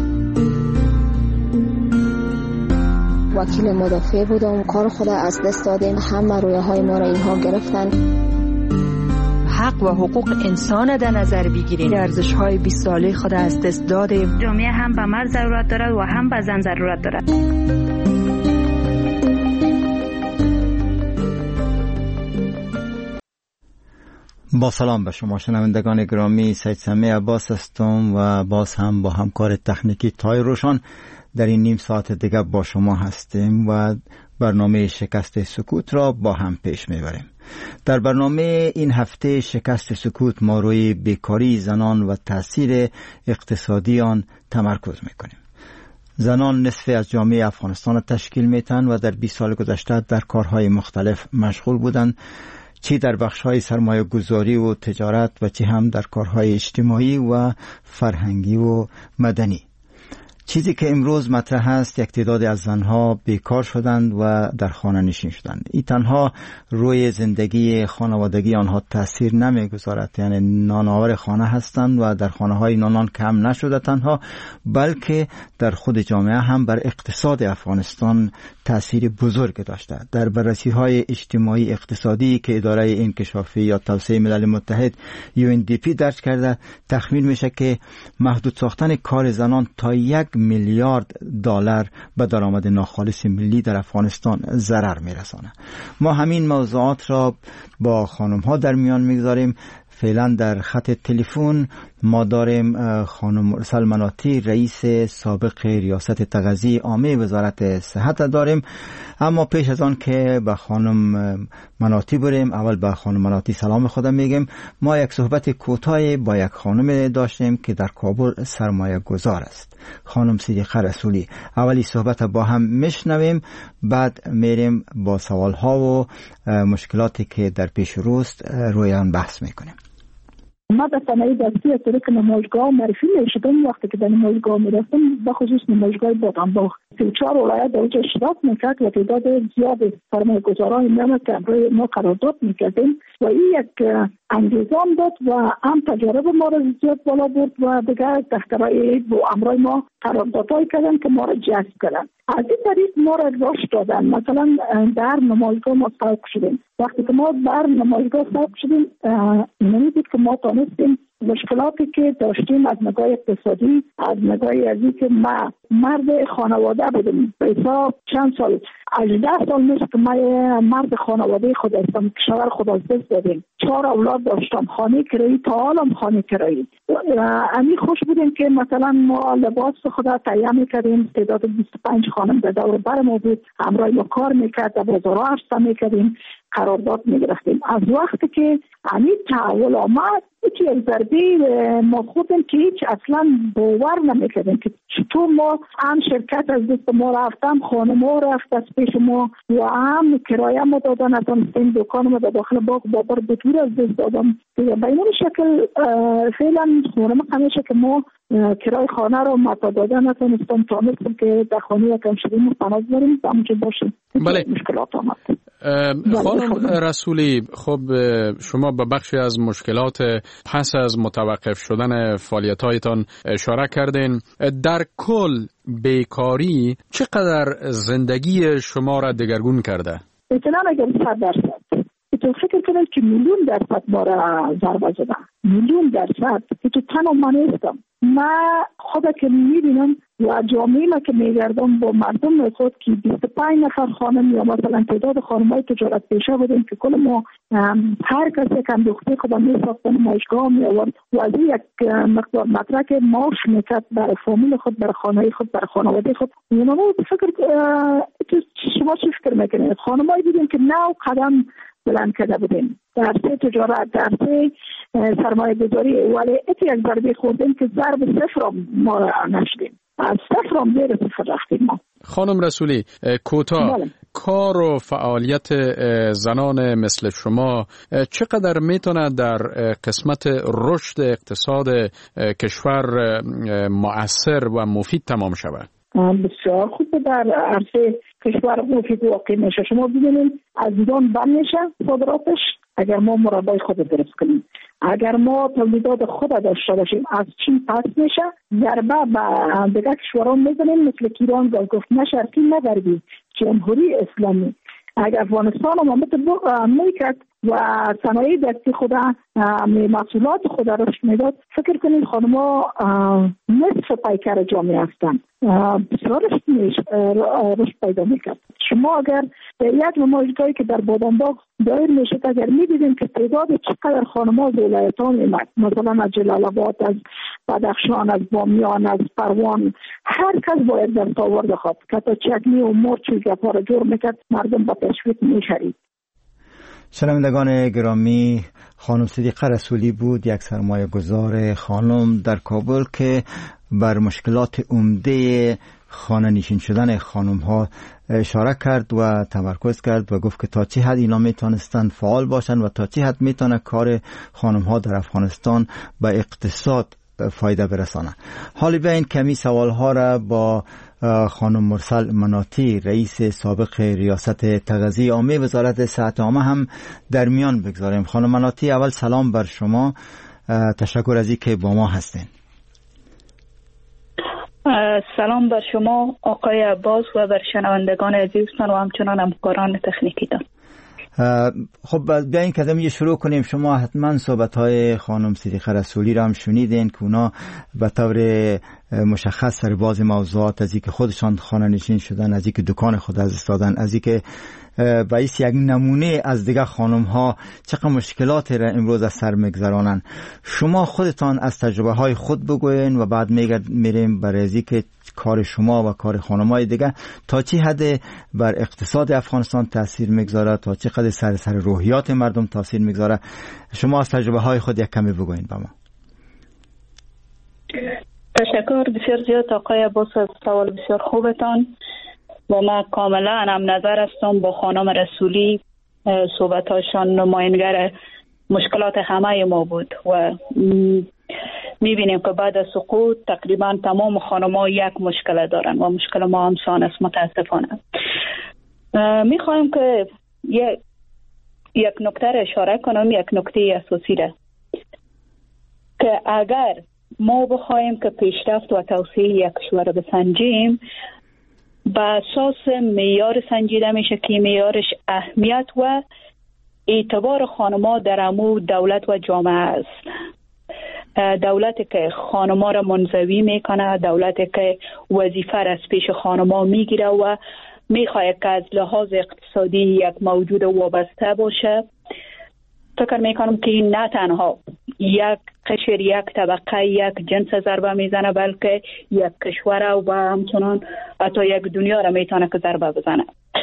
D: وکیل مدافع بودم، کار خود از دست دادیم، همه رویاهای ما را اینها گرفتن.
F: حق و حقوق انسان در نظر بگیریم، ارزش‌های 20 ساله خود از دست دادیم.
J: جامعه هم به مرد ضرورت دارد و هم به زن ضرورت دارد.
N: با سلام به شما شنوندگان گرامی، سید سمی عباس هستم و باز هم با همکار تکنیکی طاهر روشن در این نیم ساعت دیگه با شما هستیم و برنامه شکست سکوت را با هم پیش میبریم. در برنامه این هفته شکست سکوت ما روی بیکاری زنان و تاثیر اقتصادی آن تمرکز میکنیم. زنان نصف از جامعه افغانستان را تشکیل میتن و در 20 سال گذشته در کارهای مختلف مشغول بودند، چی در بخش‌های سرمایه گذاری و تجارت و چی هم در کارهای اجتماعی و فرهنگی و مدنی. چیزی که امروز مطرح است، یک تعداد از زنها بیکار شدند و در خانه نشین شدند. این تنها روی زندگی خانوادگی آنها تاثیر نمیگذارد، یعنی نانآور خانه هستند و در خانه های نانان کم نشده تنها، بلکه در خود جامعه هم بر اقتصاد افغانستان تاثیر بزرگ داشته. در بررسی های اجتماعی اقتصادی که اداره انکشافی یا توسعه ملل متحد UNDP درج کرده، تخمین میشه که محدود ساختن کار زنان تا 1 میلیارد دلار به درآمد ناخالص ملی در افغانستان ضرر میرسانه. ما همین موضوعات را با خانم ها در میان میگذاریم. فعلا در خط تلفن ما داریم خانم سلمناتی، رئیس سابق ریاست تغذیه عامه وزارت صحت داریم. اما پیش از آن که به خانم مناتی بریم، اول به خانم مناتی سلام خودم میگم. ما یک صحبت کوتاه با یک خانم داشتیم که در کابل سرمایه گذار است، خانم صدیقه رسولی. اولی صحبت با هم میشنویم، بعد میریم با سوال ها و مشکلاتی که در پیش روست روی آن بحث میکنیم.
H: ما در صنایع دستی از طریق نمایشگاه معرفی میشدم. وقتی که در نمایشگاه میرفتم، به خصوص نمایشگاه بادامباغ، 34 ولایت در اونجا اشتراک میکرد و تعداد زیاد سرمایه گذاران میامد که برای ما قرارداد میکردیم و این یک انگیزان داد و هم تجارب ما را زیاد بالا برد و دیگر دفترهای با امرای ما قراردادهایی کردن که ما را جذب کردن. از این طریق ما را رشد دادن. مثلا در نمایشگاه ما سابق شدیم. وقتی که ما در نمایشگاه سابق شدیم، اینمی بود که ما تانستیم مشکلاتی که داشتیم از نگاه اقتصادی، از نگاه از این که ما مرد خانواده بودیم، به حساب چند سال 18 سال میشه که من مرد خانواده خود هستم، شوهر خود از دست دادیم، 4 اولاد داشتم، خانه کرایی تا حالم خانه کرایی. امی خوش بودیم که مثلا ما لباس خود تهیه میکردیم، تعداد 25 خانم در دور بر ما بود، همراه ما کار میکرد، در بازارها هشتا میکردیم، قرارداد میگرفتیم. از وقتی که امی تحول آمد یکی از ضربه ما خودم که هیچ اصلا باور نمیکردیم که چطور ما هم شرکت از دست ما رفتم، خانه ما رفت از پیش ما و هم کرایه ما دادن، از این دکان ما در داخل باغ بابر بطور از دست دادم. به این شکل فعلا خانه ما همیشه که ما کرای خانه رو متا دادن نتونستم تانستم که در خانه یکم شدیم پناز بریم همونجا باشیم.
E: بله.
H: مشکلات آمد.
E: خانم رسولی، خب شما به بخشی از مشکلات پس از متوقف شدن فعالیت‌هایتان اشاره کردین. در کل بیکاری چقدر زندگی شما را دگرگون کرده؟
H: اطلاع اگر 100%. تو فکر کنید که میلیون درصد ما را ضربه زده. میلیون درصد. تو تنها من نیستم. من خدا که میبینم و جامعه ما که میگردم با مردم خود که 25 نفر خانم یا مثلا تعداد خانم‌های تجارت پیشه بودیم که کل ما هر کسی که دختر خود میساختن ماشگاه می آورد و از یک مقدار مطرح که معاش میکرد برای فامیل خود، برای خانه خود، برای خانواده خود. اونا فکر شما چی فکر میکنید؟ خانم‌هایی بودیم که نو قدم بلند کرده بودیم در سه تجارت، در سه سرمایه گذاری، ولی یک ضربه خوردیم که ضرب صفر ما را نشدیم، از صفر هم زیر صفر رفتیم ما.
E: خانم رسولی، کوتاه کار و فعالیت زنان مثل شما چقدر میتونه در قسمت رشد اقتصاد کشور مؤثر و مفید تمام شود؟
H: بسیار خوب در عرصه کشور مفید واقع میشه. شما ببینید از ایران بند میشه صادراتش اگر ما مربای خود درست کنیم، اگر ما تولیدات خود داشته باشیم از چین پس میشه، ضربه به دیگر کشوران میزنیم مثل ایران گفت نه شرقی نه غربی، جمهوری اسلامی. اگر افغانستان هم میکرد و صنایع دستی خود محصولات خود رشد میداد، فکر کنید خانم‌ها نصف پیکر جامعه هستند، بسیار رشد پیدا میکرد. شما اگر یک نمایشگاهی که در بادامباغ دایر میشه اگر میدیدیم که تعداد چقدر خانم‌ها از ولایت‌ها میمد، مثلا از جلال آباد، از بدخشان، از بامیان، از پروان، هر کس باید در آورد خود که تا چکنی و مرچ و گپا را جور میکرد، مردم با تشویق میشرید.
N: شنوندگان گرامی، خانم صدیقه رسولی بود، یک سرمایه گذار خانم در کابل که بر مشکلات عمده خانه نشین شدن خانم ها اشاره کرد و تمرکز کرد و گفت که تا چه حد اینا میتونستند فعال باشند و تا چه حد میتونه کار خانم ها در افغانستان به اقتصاد فایده برسانه. حالی به این کمی سوال ها را با خانم مرسل مناطی، رئیس سابق ریاست تغذیه عامه وزارت صحت عامه هم در میان بگذاریم. خانم مناطی، اول سلام بر شما، تشکر از اینکه با ما هستین.
I: سلام بر شما آقای عباس و بر شنوندگان عزیزتان و همچنان همکاران تکنیکیتان.
N: خب بیاین کدام شروع کنیم. شما حتما صحبت‌های خانم صدیقه رسولی را هم شنیدین که اونا به طور مشخص سرباز موضوعات از اینکه خودشان خانه نشین شدن، از اینکه دکان خود از دست دادن، از اینکه باعث یک نمونه از دیگه خانم ها چقدر مشکلات را امروز از سر میگذرانن. شما خودتان از تجربه های خود بگوین و بعد میریم برای از اینکه کار شما و کار خانم‌های دیگه تا چه حد بر اقتصاد افغانستان تاثیر میگذاره، تا چه قدر سر روحیات مردم تاثیر میگذاره. شما از تجربه های خود یک کمی بگوین با ما.
I: تشکر بسیار زیاد آقای عباس از سوال بسیار خوبتان و ما کاملا هم نظر هستم با خانم رسولی. صحبتاشان نماینگر مشکلات همه ما بود و میبینیم که بعد از سقوط تقریبا تمام خانم‌ها یک مشکل دارن و مشکل ما همسان است متاسفانه. میخوایم که یک نکته را اشاره کنم، یک نکته اساسی را که اگر ما بخوایم که پیشرفت و توسعه یک کشور را بسنجیم، به اساس معیار سنجیده میشه که معیارش اهمیت و اعتبار خانم‌ها در امور دولت و جامعه است. دولتی که خانم‌ها را منزوی میکنه، دولتی که وظیفه را از پیش خانم‌ها میگیره و میخواهد که از لحاظ اقتصادی یک موجود وابسته باشه. فکر میکنم که این نه تنها یک قشر، یک طبقه، یک جنس ضربه میزنه، بلکه یک کشور و همچنان حتی یک دنیا را میتونه که ضربه بزنه.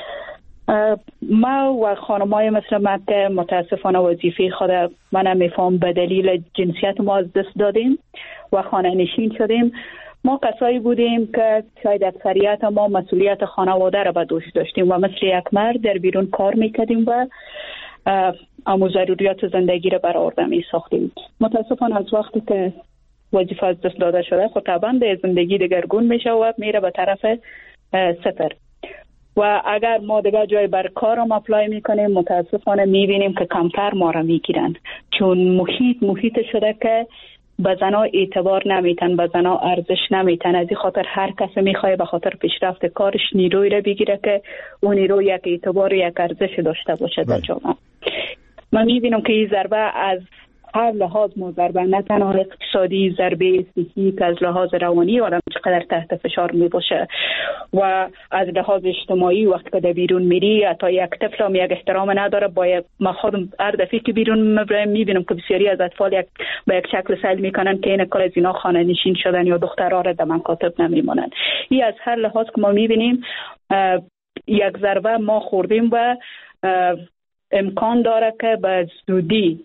I: ما و خانمای مثل من که متاسفانه وظیفه خود من نمیفهم به دلیل جنسیت ما از دست دادیم و خانه نشین شدیم. ما کسایی بودیم که شاید اکثریت ما مسئولیت خانواده را به دوش داشتیم و مثل یک مرد در بیرون کار میکردیم و اما ضروریات زندگی را برآورده می ساختیم. متاسفانه از وقتی که وظیفه از دست داده شده خب طبعا زندگی دگرگون میشه و میره به طرف صفر. و اگر ما دیگه جای بر کارم اپلای میکنیم متاسفانه میبینیم که کمتر ما را میگیرن، چون محیط شده که به زنا اعتبار نمیتن، به زنا ارزش نمیتن. از این خاطر هر کس میخواد به خاطر پیشرفت کارش نیروی را بگیره که اون نیرو یک اعتبار، یک ارزش داشته باشه در جامعه. من میبینم که این ضربه از هر لحاظ ضربه، نه تنها اقتصادی، ضربه صحی که از لحاظ روانی آدم چقدر تحت فشار می باشه و از لحاظ اجتماعی وقتی که در بیرون میری حتی یک طفل هم یک احترام نداره. ما خودم هر دفعه که بیرون میبینم که بسیاری از اطفال با یک شکل سعی میکنن که این کار از اینا خانه نشین شدن یا دخترها را در مکاتب نمیمونن. این از هر لحاظ که ما میبینیم یک ضربه ما خوردیم و امکان داره که به زودی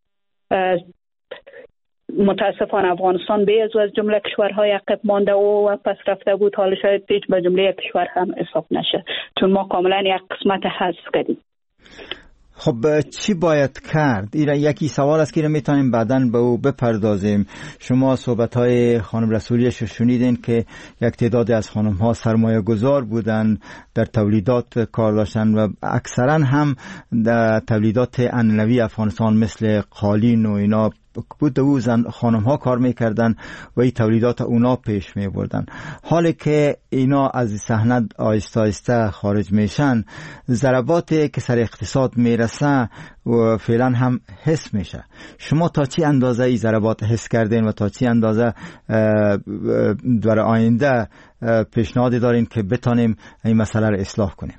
I: متاسفانه افغانستان به از جمله کشورهای عقب مانده و پس رفته بود حال شاید هیچ به جمله کشور هم حساب نشه، چون ما کاملا یک قسمت حذف کردیم.
N: خب چی باید کرد؟ یکی سوال است که میتونیم بعداً به او بپردازیم. شما صحبت‌های خانم رسولیش رو شنیدین که یک تعداد از خانم‌ها سرمایه گذار بودن، در تولیدات کار داشتن و اکثراً هم در تولیدات عنعنوی افغانستان مثل قالین و اینا بود. او خانم ها کار میکردن و این تولیدات اونا پیش میبردن. حالی که اینا از صحنه آهسته آهسته خارج میشن، ضرباتی که سر اقتصاد میرسه و فعلا هم حس میشه. شما تا چی اندازه این ضربات حس کردین و تا چی اندازه در آینده پیشنهادی دارین که بتانیم این مسئله رو اصلاح کنیم؟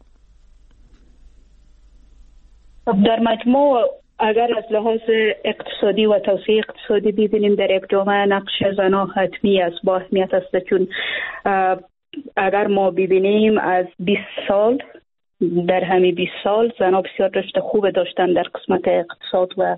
I: در مجموع اگر از لحاظ اقتصادی و توسعه اقتصادی ببینیم در یک جامعه نقش زنان حتمی است، با اهمیت است، چون اگر ما ببینیم از 20 سال در همین 20 سال زنان بسیار رشد خوب داشتن در قسمت اقتصاد و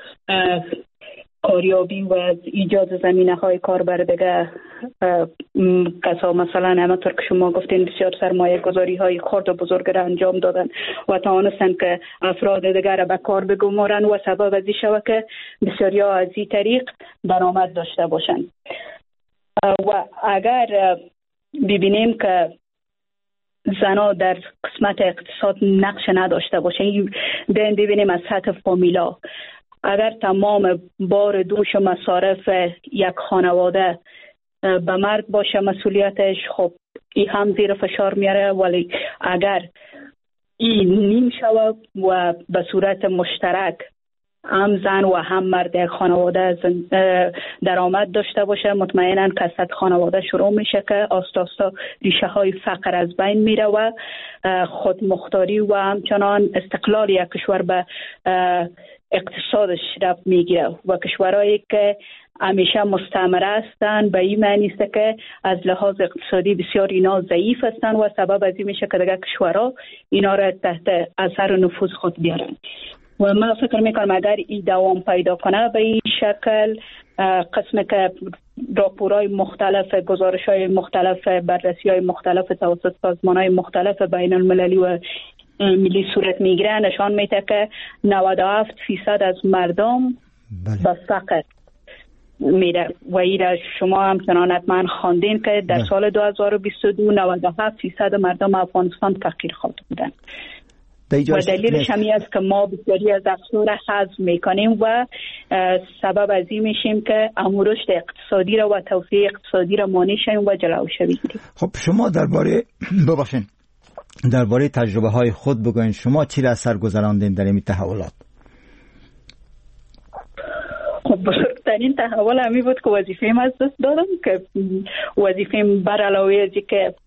I: کاریابی و ایجاد زمینه‌های کار بر دیگه کسا مثلا همونطور که شما گفتین بسیار سرمایه گذاری های خرد و بزرگ را انجام دادن و توانستن که افراد دیگر را به کار بگمارن و سبب از این شود که بسیاری ها از این طریق درآمد داشته باشند. و اگر ببینیم که زنا در قسمت اقتصاد نقش نداشته باشه، ببینیم از سطح فامیلا، اگر تمام بار دوش و مصارف یک خانواده به مرد باشه مسئولیتش، خب این هم زیر فشار میاره. ولی اگر این نیم شود و به صورت مشترک هم زن و هم مرد خانواده درآمد داشته باشه، مطمئنا کسات خانواده شروع میشه که آستا آستا ریشه های فقر از بین میره و خودمختاری و همچنان استقلال یک کشور به اقتصادش رفت میگیره. و کشورهایی که همیشه مستعمره هستند به این معنی است که از لحاظ اقتصادی بسیار اینا ضعیف هستند و سبب از این میشه که دیگه کشورها اینا را تحت اثر نفوذ خود بیارن. و من فکر میکنم اگر این دوام پیدا کنه به این شکل، قسم که راپورهای مختلف، گزارش‌های مختلف، بررسی‌های مختلف توسط سازمان‌های مختلف بین المللی و ملی صورت میگیره، نشان میده که 97% از مردم به فقر میره و این شما همچنان حتما خواندین که در سال 2022 97% مردم افغانستان فقیر خواهد بودن. و دلیلش همی است که ما بسیاری از افزار حذف میکنیم و سبب از این میشیم که رشد اقتصادی را و توسعه اقتصادی را مانع شویم و جلوش بگیریم.
N: خب شما درباره تجربه های خود بگوین، شما چی را سر گذراندین در این تحولات؟
I: خب بزرگترین تحول همی بود که وظیفه‌ام از دست دادم، که وظیفه‌ام بر علاوه از که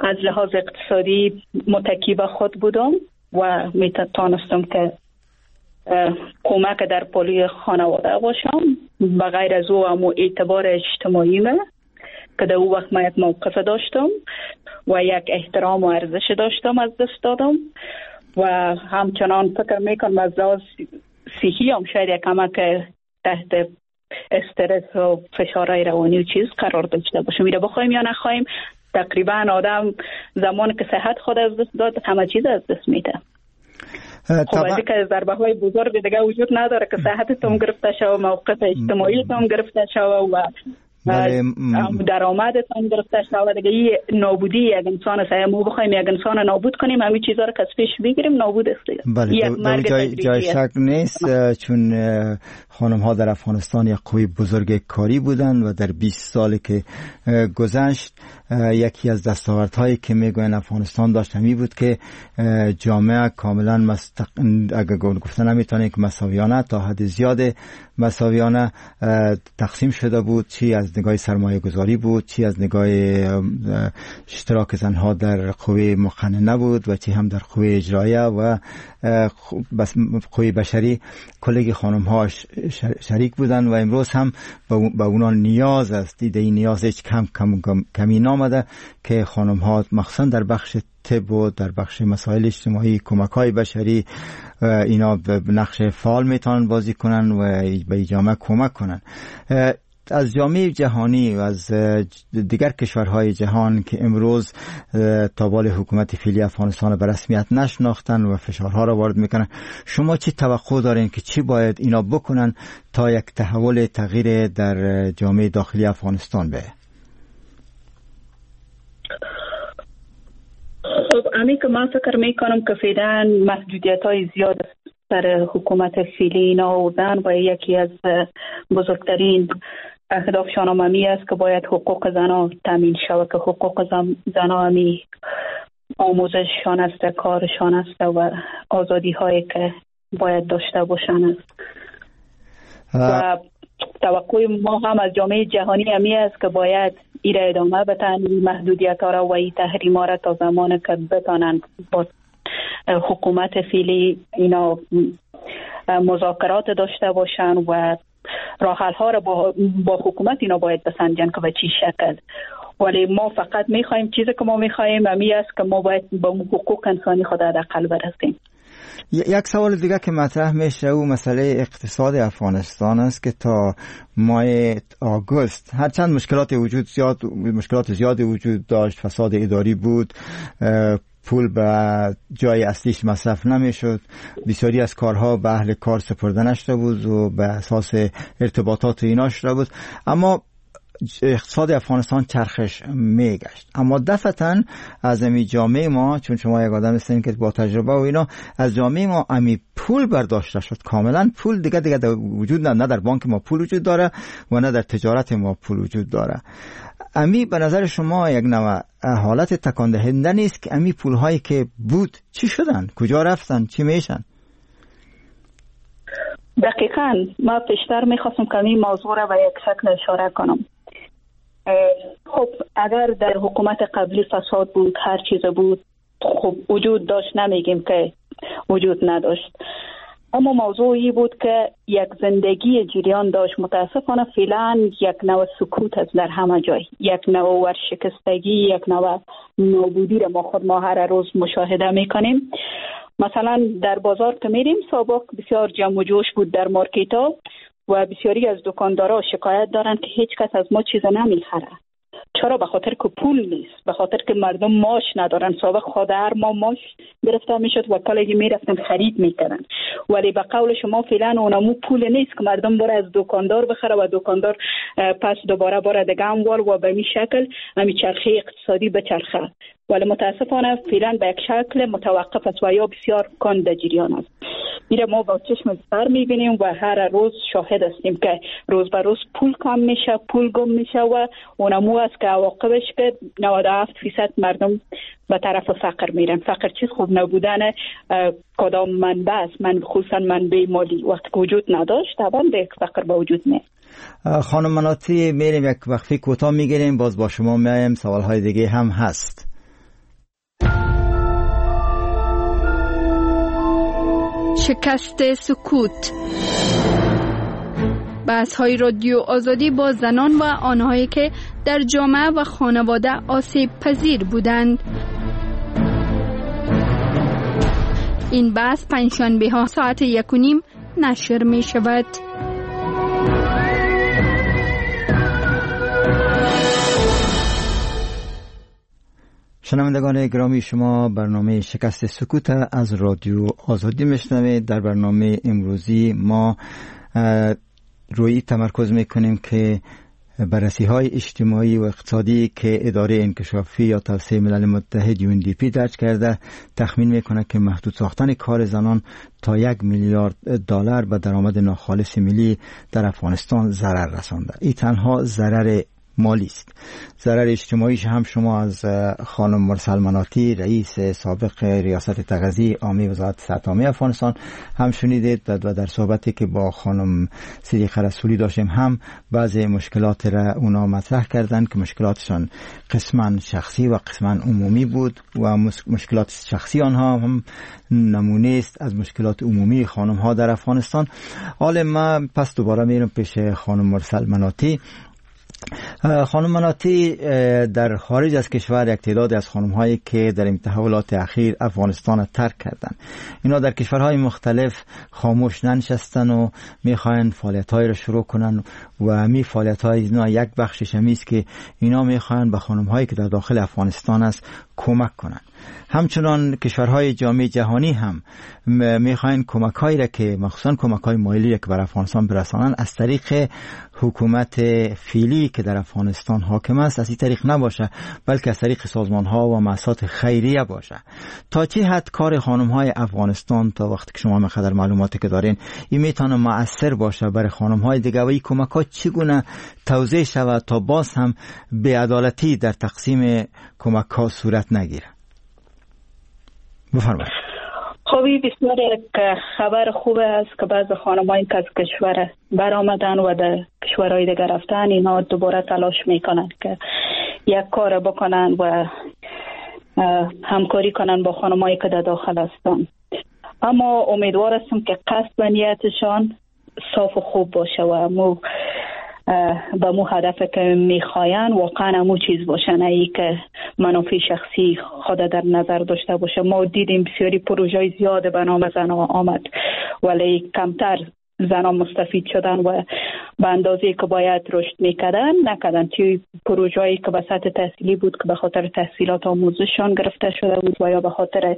I: از لحاظ اقتصادی متکی به خود بودم و میتونستم که کمک در پولی خانواده باشم. بغیر از او هم اعتبار اجتماعی من که در او وقت من یک موقف داشتم و یک احترام و ارزش داشتم از دست دادم و همچنان فکر میکنم از لحاظ صحی هم شاید یک کمک تحت استرس و فشارهای روانی و چیز قرار داشته باشم. میره بخوایم یا نخوایم تقریبا آدم زمان که صحت خود از دست داد همه چیز از دست میده. خب از که ضربه های بزرگ دیگه وجود نداره که صحتتون گرفته شو، موقف اجتماعیتون گرفته شو و درآمدتون گرفته شو. دیگه این نابودی یک انسان است. ما بخوایم یک انسان نابود کنیم همین چیزا رو که از پیش بگیریم نابود است.
N: بله جای شک نیست چون خانم ها در افغانستان یک قوی بزرگ کاری بودند و در 20 سالی که گذشت یکی از دستاوردهایی که میگوین افغانستان داشت همین بود که جامعه کاملا اگر گفتن نمیتونه که مساویانه تا حد زیاد مساویانه تقسیم شده بود، چی از نگاه سرمایه گذاری بود، چی از نگاه اشتراک زنها در قوه مقننه بود و چی هم در قوه اجرایه و قوه بشری. کلیگ خانم ها شریک بودن و امروز هم به اونا نیاز است. دیده این نیاز هیچ کمی نامده که خانم ها مخصوصا در بخش طب و در بخش مسائل اجتماعی کمک های بشری اینا به نقش فعال میتونن بازی کنن و به جامعه کمک کنن. از جامعه جهانی و از دیگر کشورهای جهان که امروز تابال حکومت فعلی افغانستان به رسمیت نشناختن و فشارها را وارد میکنن، شما چی توقع دارین که چی باید اینا بکنن تا یک تغییر در جامعه داخلی افغانستان به؟
I: خب امی که من فکر میکنم که فعلا محدودیت های زیاد سر حکومت فعلی اینا آوردن و یکی از بزرگترین اهدافشان هم همی است که باید حقوق زنها تامین شود، که حقوق زنها همی آموزششان است، کارشان است و آزادی هایی که باید داشته باشن است. و توقع ما هم از جامعه جهانی همی است که باید ایره ادامه بتن محدودیت ها را و این تحریم ها را تا زمان که بتانند با حکومت فعلی اینا مذاکرات داشته باشن و راه حل ها را با حکومت اینا باید بسنجن که به چی شکل. ولی ما فقط میخوایم چیزی که ما میخوایم همی است که ما باید با حقوق انسانی خود حداقل برسیم.
N: یک سوال دیگه که مطرح میشه او مسئله اقتصاد افغانستان است که تا ماه آگوست هرچند مشکلات زیادی وجود داشت، فساد اداری بود، پول به جای اصلیش مصرف نمیشد، بسیاری از کارها به اهل کار سپرده نشده بود و به اساس ارتباطات اینا شده بود، اما اقتصاد افغانستان چرخش میگشت. اما دفعتاً از امی جامعه ما، چون شما یک آدم هستین که با تجربه و اینا، از جامعه ما امی پول برداشته شد. کاملا پول دیگه وجود نه در بانک ما پول وجود داره و نه در تجارت ما پول وجود داره. امی به نظر شما یک نوع حالت تکان دهنده نیست که امی پولهایی که بود چی شدن؟ کجا رفتن؟ چی میشن؟
I: دقیقاً ما پیشتر میخواستم که این موضوع را به یک شکل اشاره کنم. خب اگر در حکومت قبلی فساد بود، هر چیز بود، خب وجود داشت، نمیگیم که وجود نداشت، اما موضوعی بود که یک زندگی جریان داشت. متاسفانه فعلا یک نوع سکوت است در همه جای، یک نوع ورشکستگی، یک نوع نابودی را ما هر روز مشاهده میکنیم. مثلا در بازار که میریم سابق بسیار جمع و جوش بود در مارکت ها و بسیاری از دکاندارا شکایت دارن که هیچ کس از ما چیز نمیخره. چرا؟ به خاطر که پول نیست، به خاطر که مردم ماش ندارن. سابق خود هر ما ماش گرفته میشد و کالایی میرفتن خرید میکردن، ولی به قول شما فعلا اونمو پول نیست که مردم بره از دکاندار بخره و دکاندار پس دوباره بره دیگه اموال و به این شکل همین چرخه اقتصادی بچرخه. ولی متاسفانه فعلا به یک شکل متوقف است و یا بسیار کند جریان است. میره ما با چشم سر میبینیم و هر روز شاهد هستیم که روز به روز پول کم میشه، پول گم میشه و اونمو است که عواقبش که 97% مردم به طرف فقر میرن. فقر چیز خوب نبودن کدام منبع است، من خصوصا منبع مالی وقتی وجود نداشت طبعا به فقر به وجود میاد.
N: خانم مناطی میریم یک وقفه کوتاه میگیریم، باز با شما میایم، سوالهای دیگه هم هست.
L: شکست سکوت. بحث‌های رادیو آزادی با زنان و آنهایی که در جامعه و خانواده آسیب پذیر بودند. این بحث پنجشنبه ها ساعت 1:30 نشر می شود.
N: شنوندگان گرامی، شما برنامه شکست سکوت از رادیو آزادی میشنوید. در برنامه امروزی ما روی تمرکز میکنیم که بررسی‌های اجتماعی و اقتصادی که اداره انکشافی یا توسعه ملل متحد UNDP درج کرده تخمین میکنه که محدود ساختن کار زنان تا $1 میلیارد به درآمد ناخالص ملی در افغانستان ضرر رسانده. این تنها ضرر مالی است. ضرر اجتماعیش هم شما از خانم مرسل مناطی، رئیس سابق ریاست تغذیه عامی وزارت صحت عامه افغانستان هم شنیدید و در صحبتی که با خانم صدیقه رسولی داشتیم هم بعضی مشکلات را اونا مطرح کردند که مشکلاتشان قسما شخصی و قسما عمومی بود و مشکلات شخصی آنها هم نمونه است از مشکلات عمومی خانم ها در افغانستان. حالا من پس دوباره میرم پیش خانم مرسل مناطی. خانم مناطی، در خارج از کشور یک تعداد از خانم هایی که در تحولات اخیر افغانستان ترک کردند، اینا در کشورهای مختلف خاموش ننشستن و میخواین فعالیت های را شروع کنن و می فعالیت های اینا یک بخشش همیست که اینا میخواین به خانم هایی که در داخل افغانستان است کمک کنن. همچنان کشورهای جامعه جهانی هم میخواین کمک هایی را که مخصوصا کمک های مالی را که بر افغانستان برسانن از طریق حکومت فعلی که در افغانستان حاکم است از این طریق نباشه، بلکه از طریق سازمان ها و مؤسسات خیریه باشه. تا چه حد کار خانم های افغانستان تا وقتی که شما مقدار معلوماتی که دارین این میتونه مؤثر باشه برای خانم های دیگه و این کمک ها چگونه توزیع شود تا باز هم بی‌عدالتی در تقسیم کمک ها صورت نگیره؟ بفرمایید.
I: خوبی بسیار یک خبر خوب است که بعض خانمایی که از کشور برآمدن و در کشورهای دیگر رفتن اینا دوباره تلاش میکنن که یک کار بکنن و همکاری کنن با خانمایی که در داخل هستن. اما امیدوار هستم که قصد و نیتشان صاف و خوب باشه و به مو هدف که میخواین واقعا همون چیز باشه، نه ای که منافع شخصی خود در نظر داشته باشه. ما دیدیم بسیاری پروژه زیاد به نام زنان آمد ولی کمتر زنان مستفید شدن و به اندازه که باید رشد نکردن. توی پروژه‌ای که به سطح تحصیلی بود که به خاطر تحصیلات آموزششان گرفته شده بود و یا به خاطر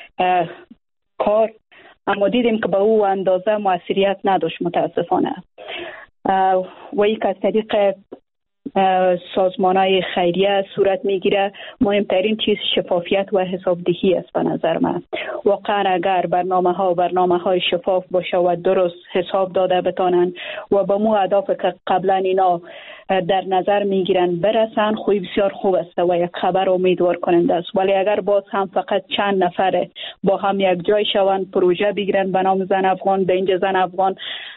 I: کار، اما دیدیم که به او اندازه موثریت نداشت متاسفانه. و یک از طریق سازمان‌های خیریه صورت میگیره. مهمترین چیز شفافیت و حسابدهی است به نظر من. واقعا اگر برنامه‌های شفاف باشه و درست حساب داده بتانن و به مو اهداف که قبلا اینا در نظر میگیرن برسن، خوی بسیار خوب است و یک خبر امیدوار کننده است. ولی اگر باز هم فقط چند نفر با هم یک جای شوند پروژه بگیرن به نام زن افغان، به اینجا زن افغان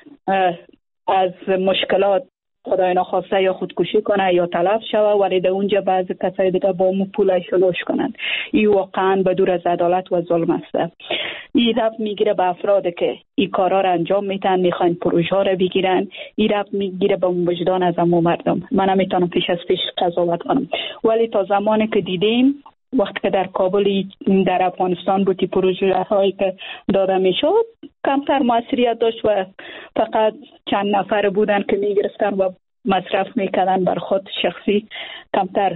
I: از مشکلات خدای نخواسته یا خودکشی کنه یا تلف شوه ولی در اونجا بعضی کسای دیگه با مو پولای شلوش کنند، این واقعا به دور از عدالت و ظلم است. این رفت میگیره به افرادی که این کارا را انجام میتن، میخواین پروژه ها را بگیرن. این رفت میگیره به وجدان از همون مردم. من نمیتونم پیش قضاوت کنم ولی تا زمانی که دیدیم وقتی که در کابل در افغانستان بودی پروژه هایی که داده میشد کمتر موثریت داشت و فقط چند نفر بودن که میگرفتن و مصرف میکردن بر خود شخصی، کمتر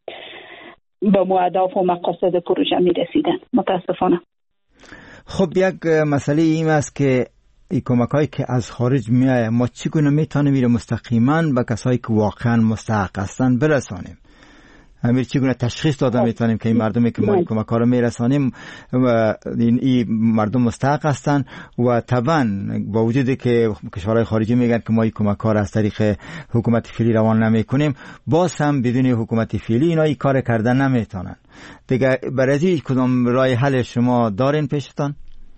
I: به اهداف و مقاصد پروژه میرسیدن متاسفانه.
N: خب یک مسئله این است که این کمک هایی که از خارج میایه ما چگونه میتونیم میره مستقیما به کسایی که واقعا مستحق هستن برسانیم؟ امیر چگونه تشخیص داده میتونیم که این مردمی که ما این کمک ها رو میرسانیم و این مردم مستحق هستن و طبعا با وجودی که کشورهای خارجی میگن که ما این کمک ها رو از طریق حکومت فعلی روان نمیکنیم، باز هم بدون حکومت فعلی اینا این کار کردن نمیتونن دیگه. برای کدام راه حل شما دارین پیشتان؟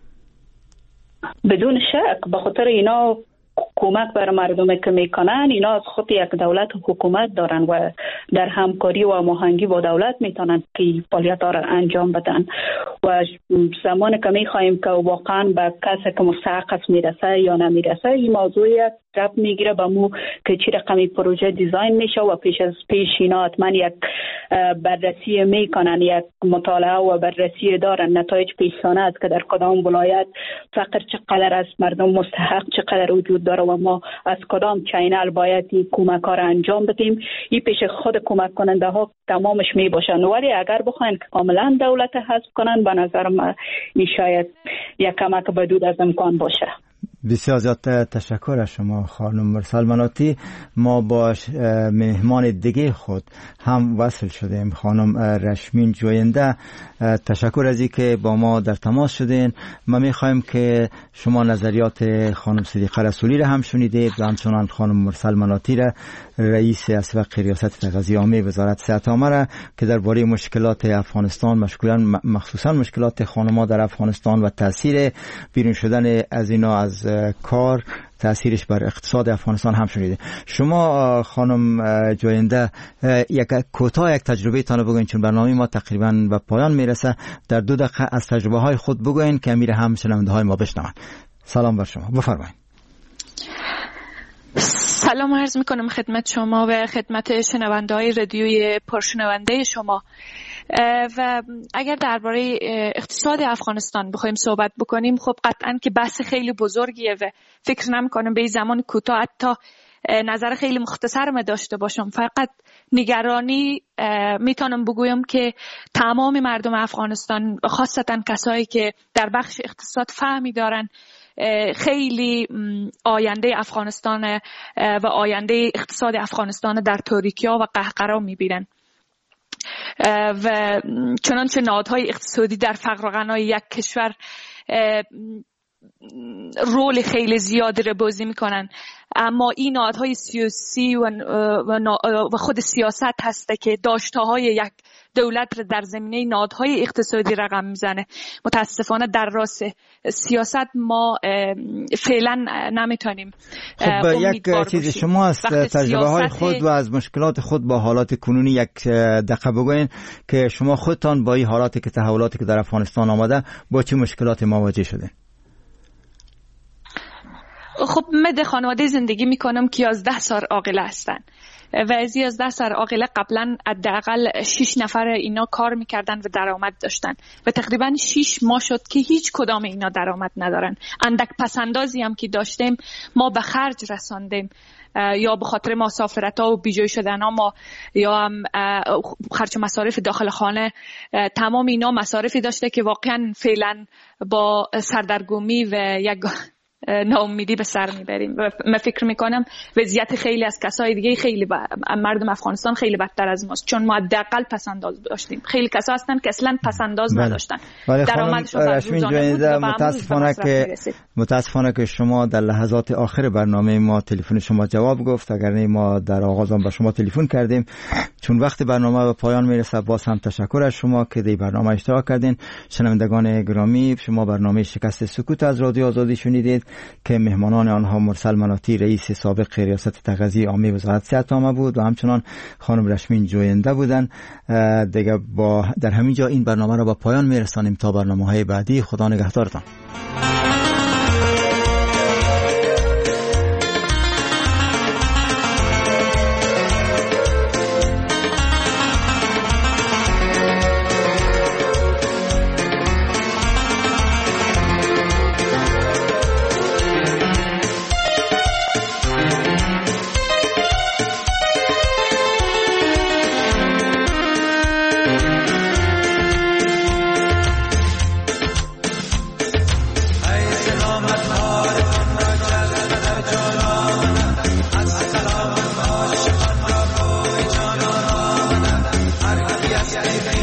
I: بدون شک به خاطر اینا کمک بر مردم که میکنن، اینا از خود یک دولت و حکومت دارن و در همکاری و هماهنگی با دولت میتونن که فعالیت‌ها را انجام بدن و زمان که میخواهیم که واقعا به کسی که مستحق است میرسه یا نمیرسه، این موضوع ربط میگیره به مو که چی رقمی پروژه دیزاین میشه و پیش اینا حتما یک بررسی میکنن، یک مطالعه و بررسی دارن نتایج پیشانه است که در کدام ولایت فقر چقدر است، مردم مستحق چقدر وجود داره و ما از کدام چینل باید این کمک ها را انجام بدیم. این پیش خود کمک کننده ها تمامش می باشن، ولی اگر بخواین که کاملا دولت حذف کنن به نظر من این شاید یک کمک بدود از امکان باشه.
N: بسیار زیاد تشکر از شما خانم مرسل مناطی. ما با مهمان دیگه خود هم وصل شدیم، خانم رشمین جوینده. تشکر از اینکه با ما در تماس شدین. ما میخوایم که شما نظریات خانم صدیقه رسولی را هم شنیدید و همچنان خانم مرسل مناطی را، رئیس اسبق ریاست تغذیه عامه وزارت صحت عامه را، که درباره مشکلات افغانستان، مخصوصا مشکلات خانم‌ها در افغانستان و تاثیر بیرون شدن از اینا از کار، تأثیرش بر اقتصاد افغانستان هم شنیده. شما خانم جوینده یک تجربه تان بگوین، چون برنامه ما تقریبا به پایان میرسه. در 2 دقیقه از تجربه های خود بگوین که امیر هم شنونده های ما بشنون. سلام بر شما، بفرمایید.
M: سلام عرض میکنم خدمت شما و خدمت شنونده های رادیوی پرشنونده شما. و اگر درباره اقتصاد افغانستان بخوایم صحبت بکنیم، خب قطعاً که بحث خیلی بزرگیه و فکر نمی‌کنم به این زمان کوتاه حتی نظر خیلی مختصر داشته باشم. فقط نگرانی میتونم بگویم که تمام مردم افغانستان، خاصتاً کسایی که در بخش اقتصاد فهمی دارن، خیلی آینده افغانستان و آینده اقتصاد افغانستان در تاریکی‌ها و قهقرا میبینن. و چنانچه نهادهای اقتصادی در فقر و غنای یک کشور رول خیلی زیادی رو بازی میکنن، اما این نهادهای سیاسی و خود سیاست هسته که داشته‌های یک دولت رو در زمینه نهادهای اقتصادی رقم میزنه. متاسفانه در راست سیاست ما فعلا نمیتونیم.
N: خب یک چیز شما از تجربه های خود و از مشکلات خود با حالات کنونی یک دقیقه بگوین که شما خودتان با این حالاتی که تحولاتی که در افغانستان آمده با چه مشکلاتی مواجه شده؟
M: خب من در خانواده زندگی میکنم که 11 سال عاقله هستن و از 11 سال عاقله قبلا حداقل 6 نفر اینا کار میکردن و درآمد داشتن و تقریبا 6 ماه شد که هیچ کدام اینا درآمد ندارن. اندک پسندازی هم که داشتیم ما به خرج رساندیم، یا به خاطر مسافرت‌ها و بیجای شدن ها یا هم خرج مصارف داخل خانه. تمام اینا مصارفی داشته که واقعا فعلا با سردرگمی و یک ناامیدی به سر میبریم و من فکر میکنم وضعیت خیلی از کسای دیگه خیلی مردم افغانستان خیلی بدتر از ماست، چون ما حداقل پسنداز داشتیم. خیلی کسا هستن که اصلا پسنداز نداشتن. درآمدشون روزانه بود و
N: متاسفانه که شما در لحظات آخر برنامه ما تلفن شما جواب گفت، اگر نه ما در آغاز به شما تلفن کردیم. چون وقت برنامه به پایان میرسه، باز هم تشکر از شما که در برنامه اشتراک کردین. شنوندگان گرامی، شما برنامه شکست سکوت از رادیو آزادی شنیدید که مهمانان آنها مرسل مناطی رئیس سابق ریاست تغذیه عامه وزارت صحت عامه بود و همچنان خانم رشمین جوینده بودند. دیگه در همین جا این برنامه را به پایان میرسانیم تا برنامه‌های بعدی. خدا نگهدارتان.
O: Yes,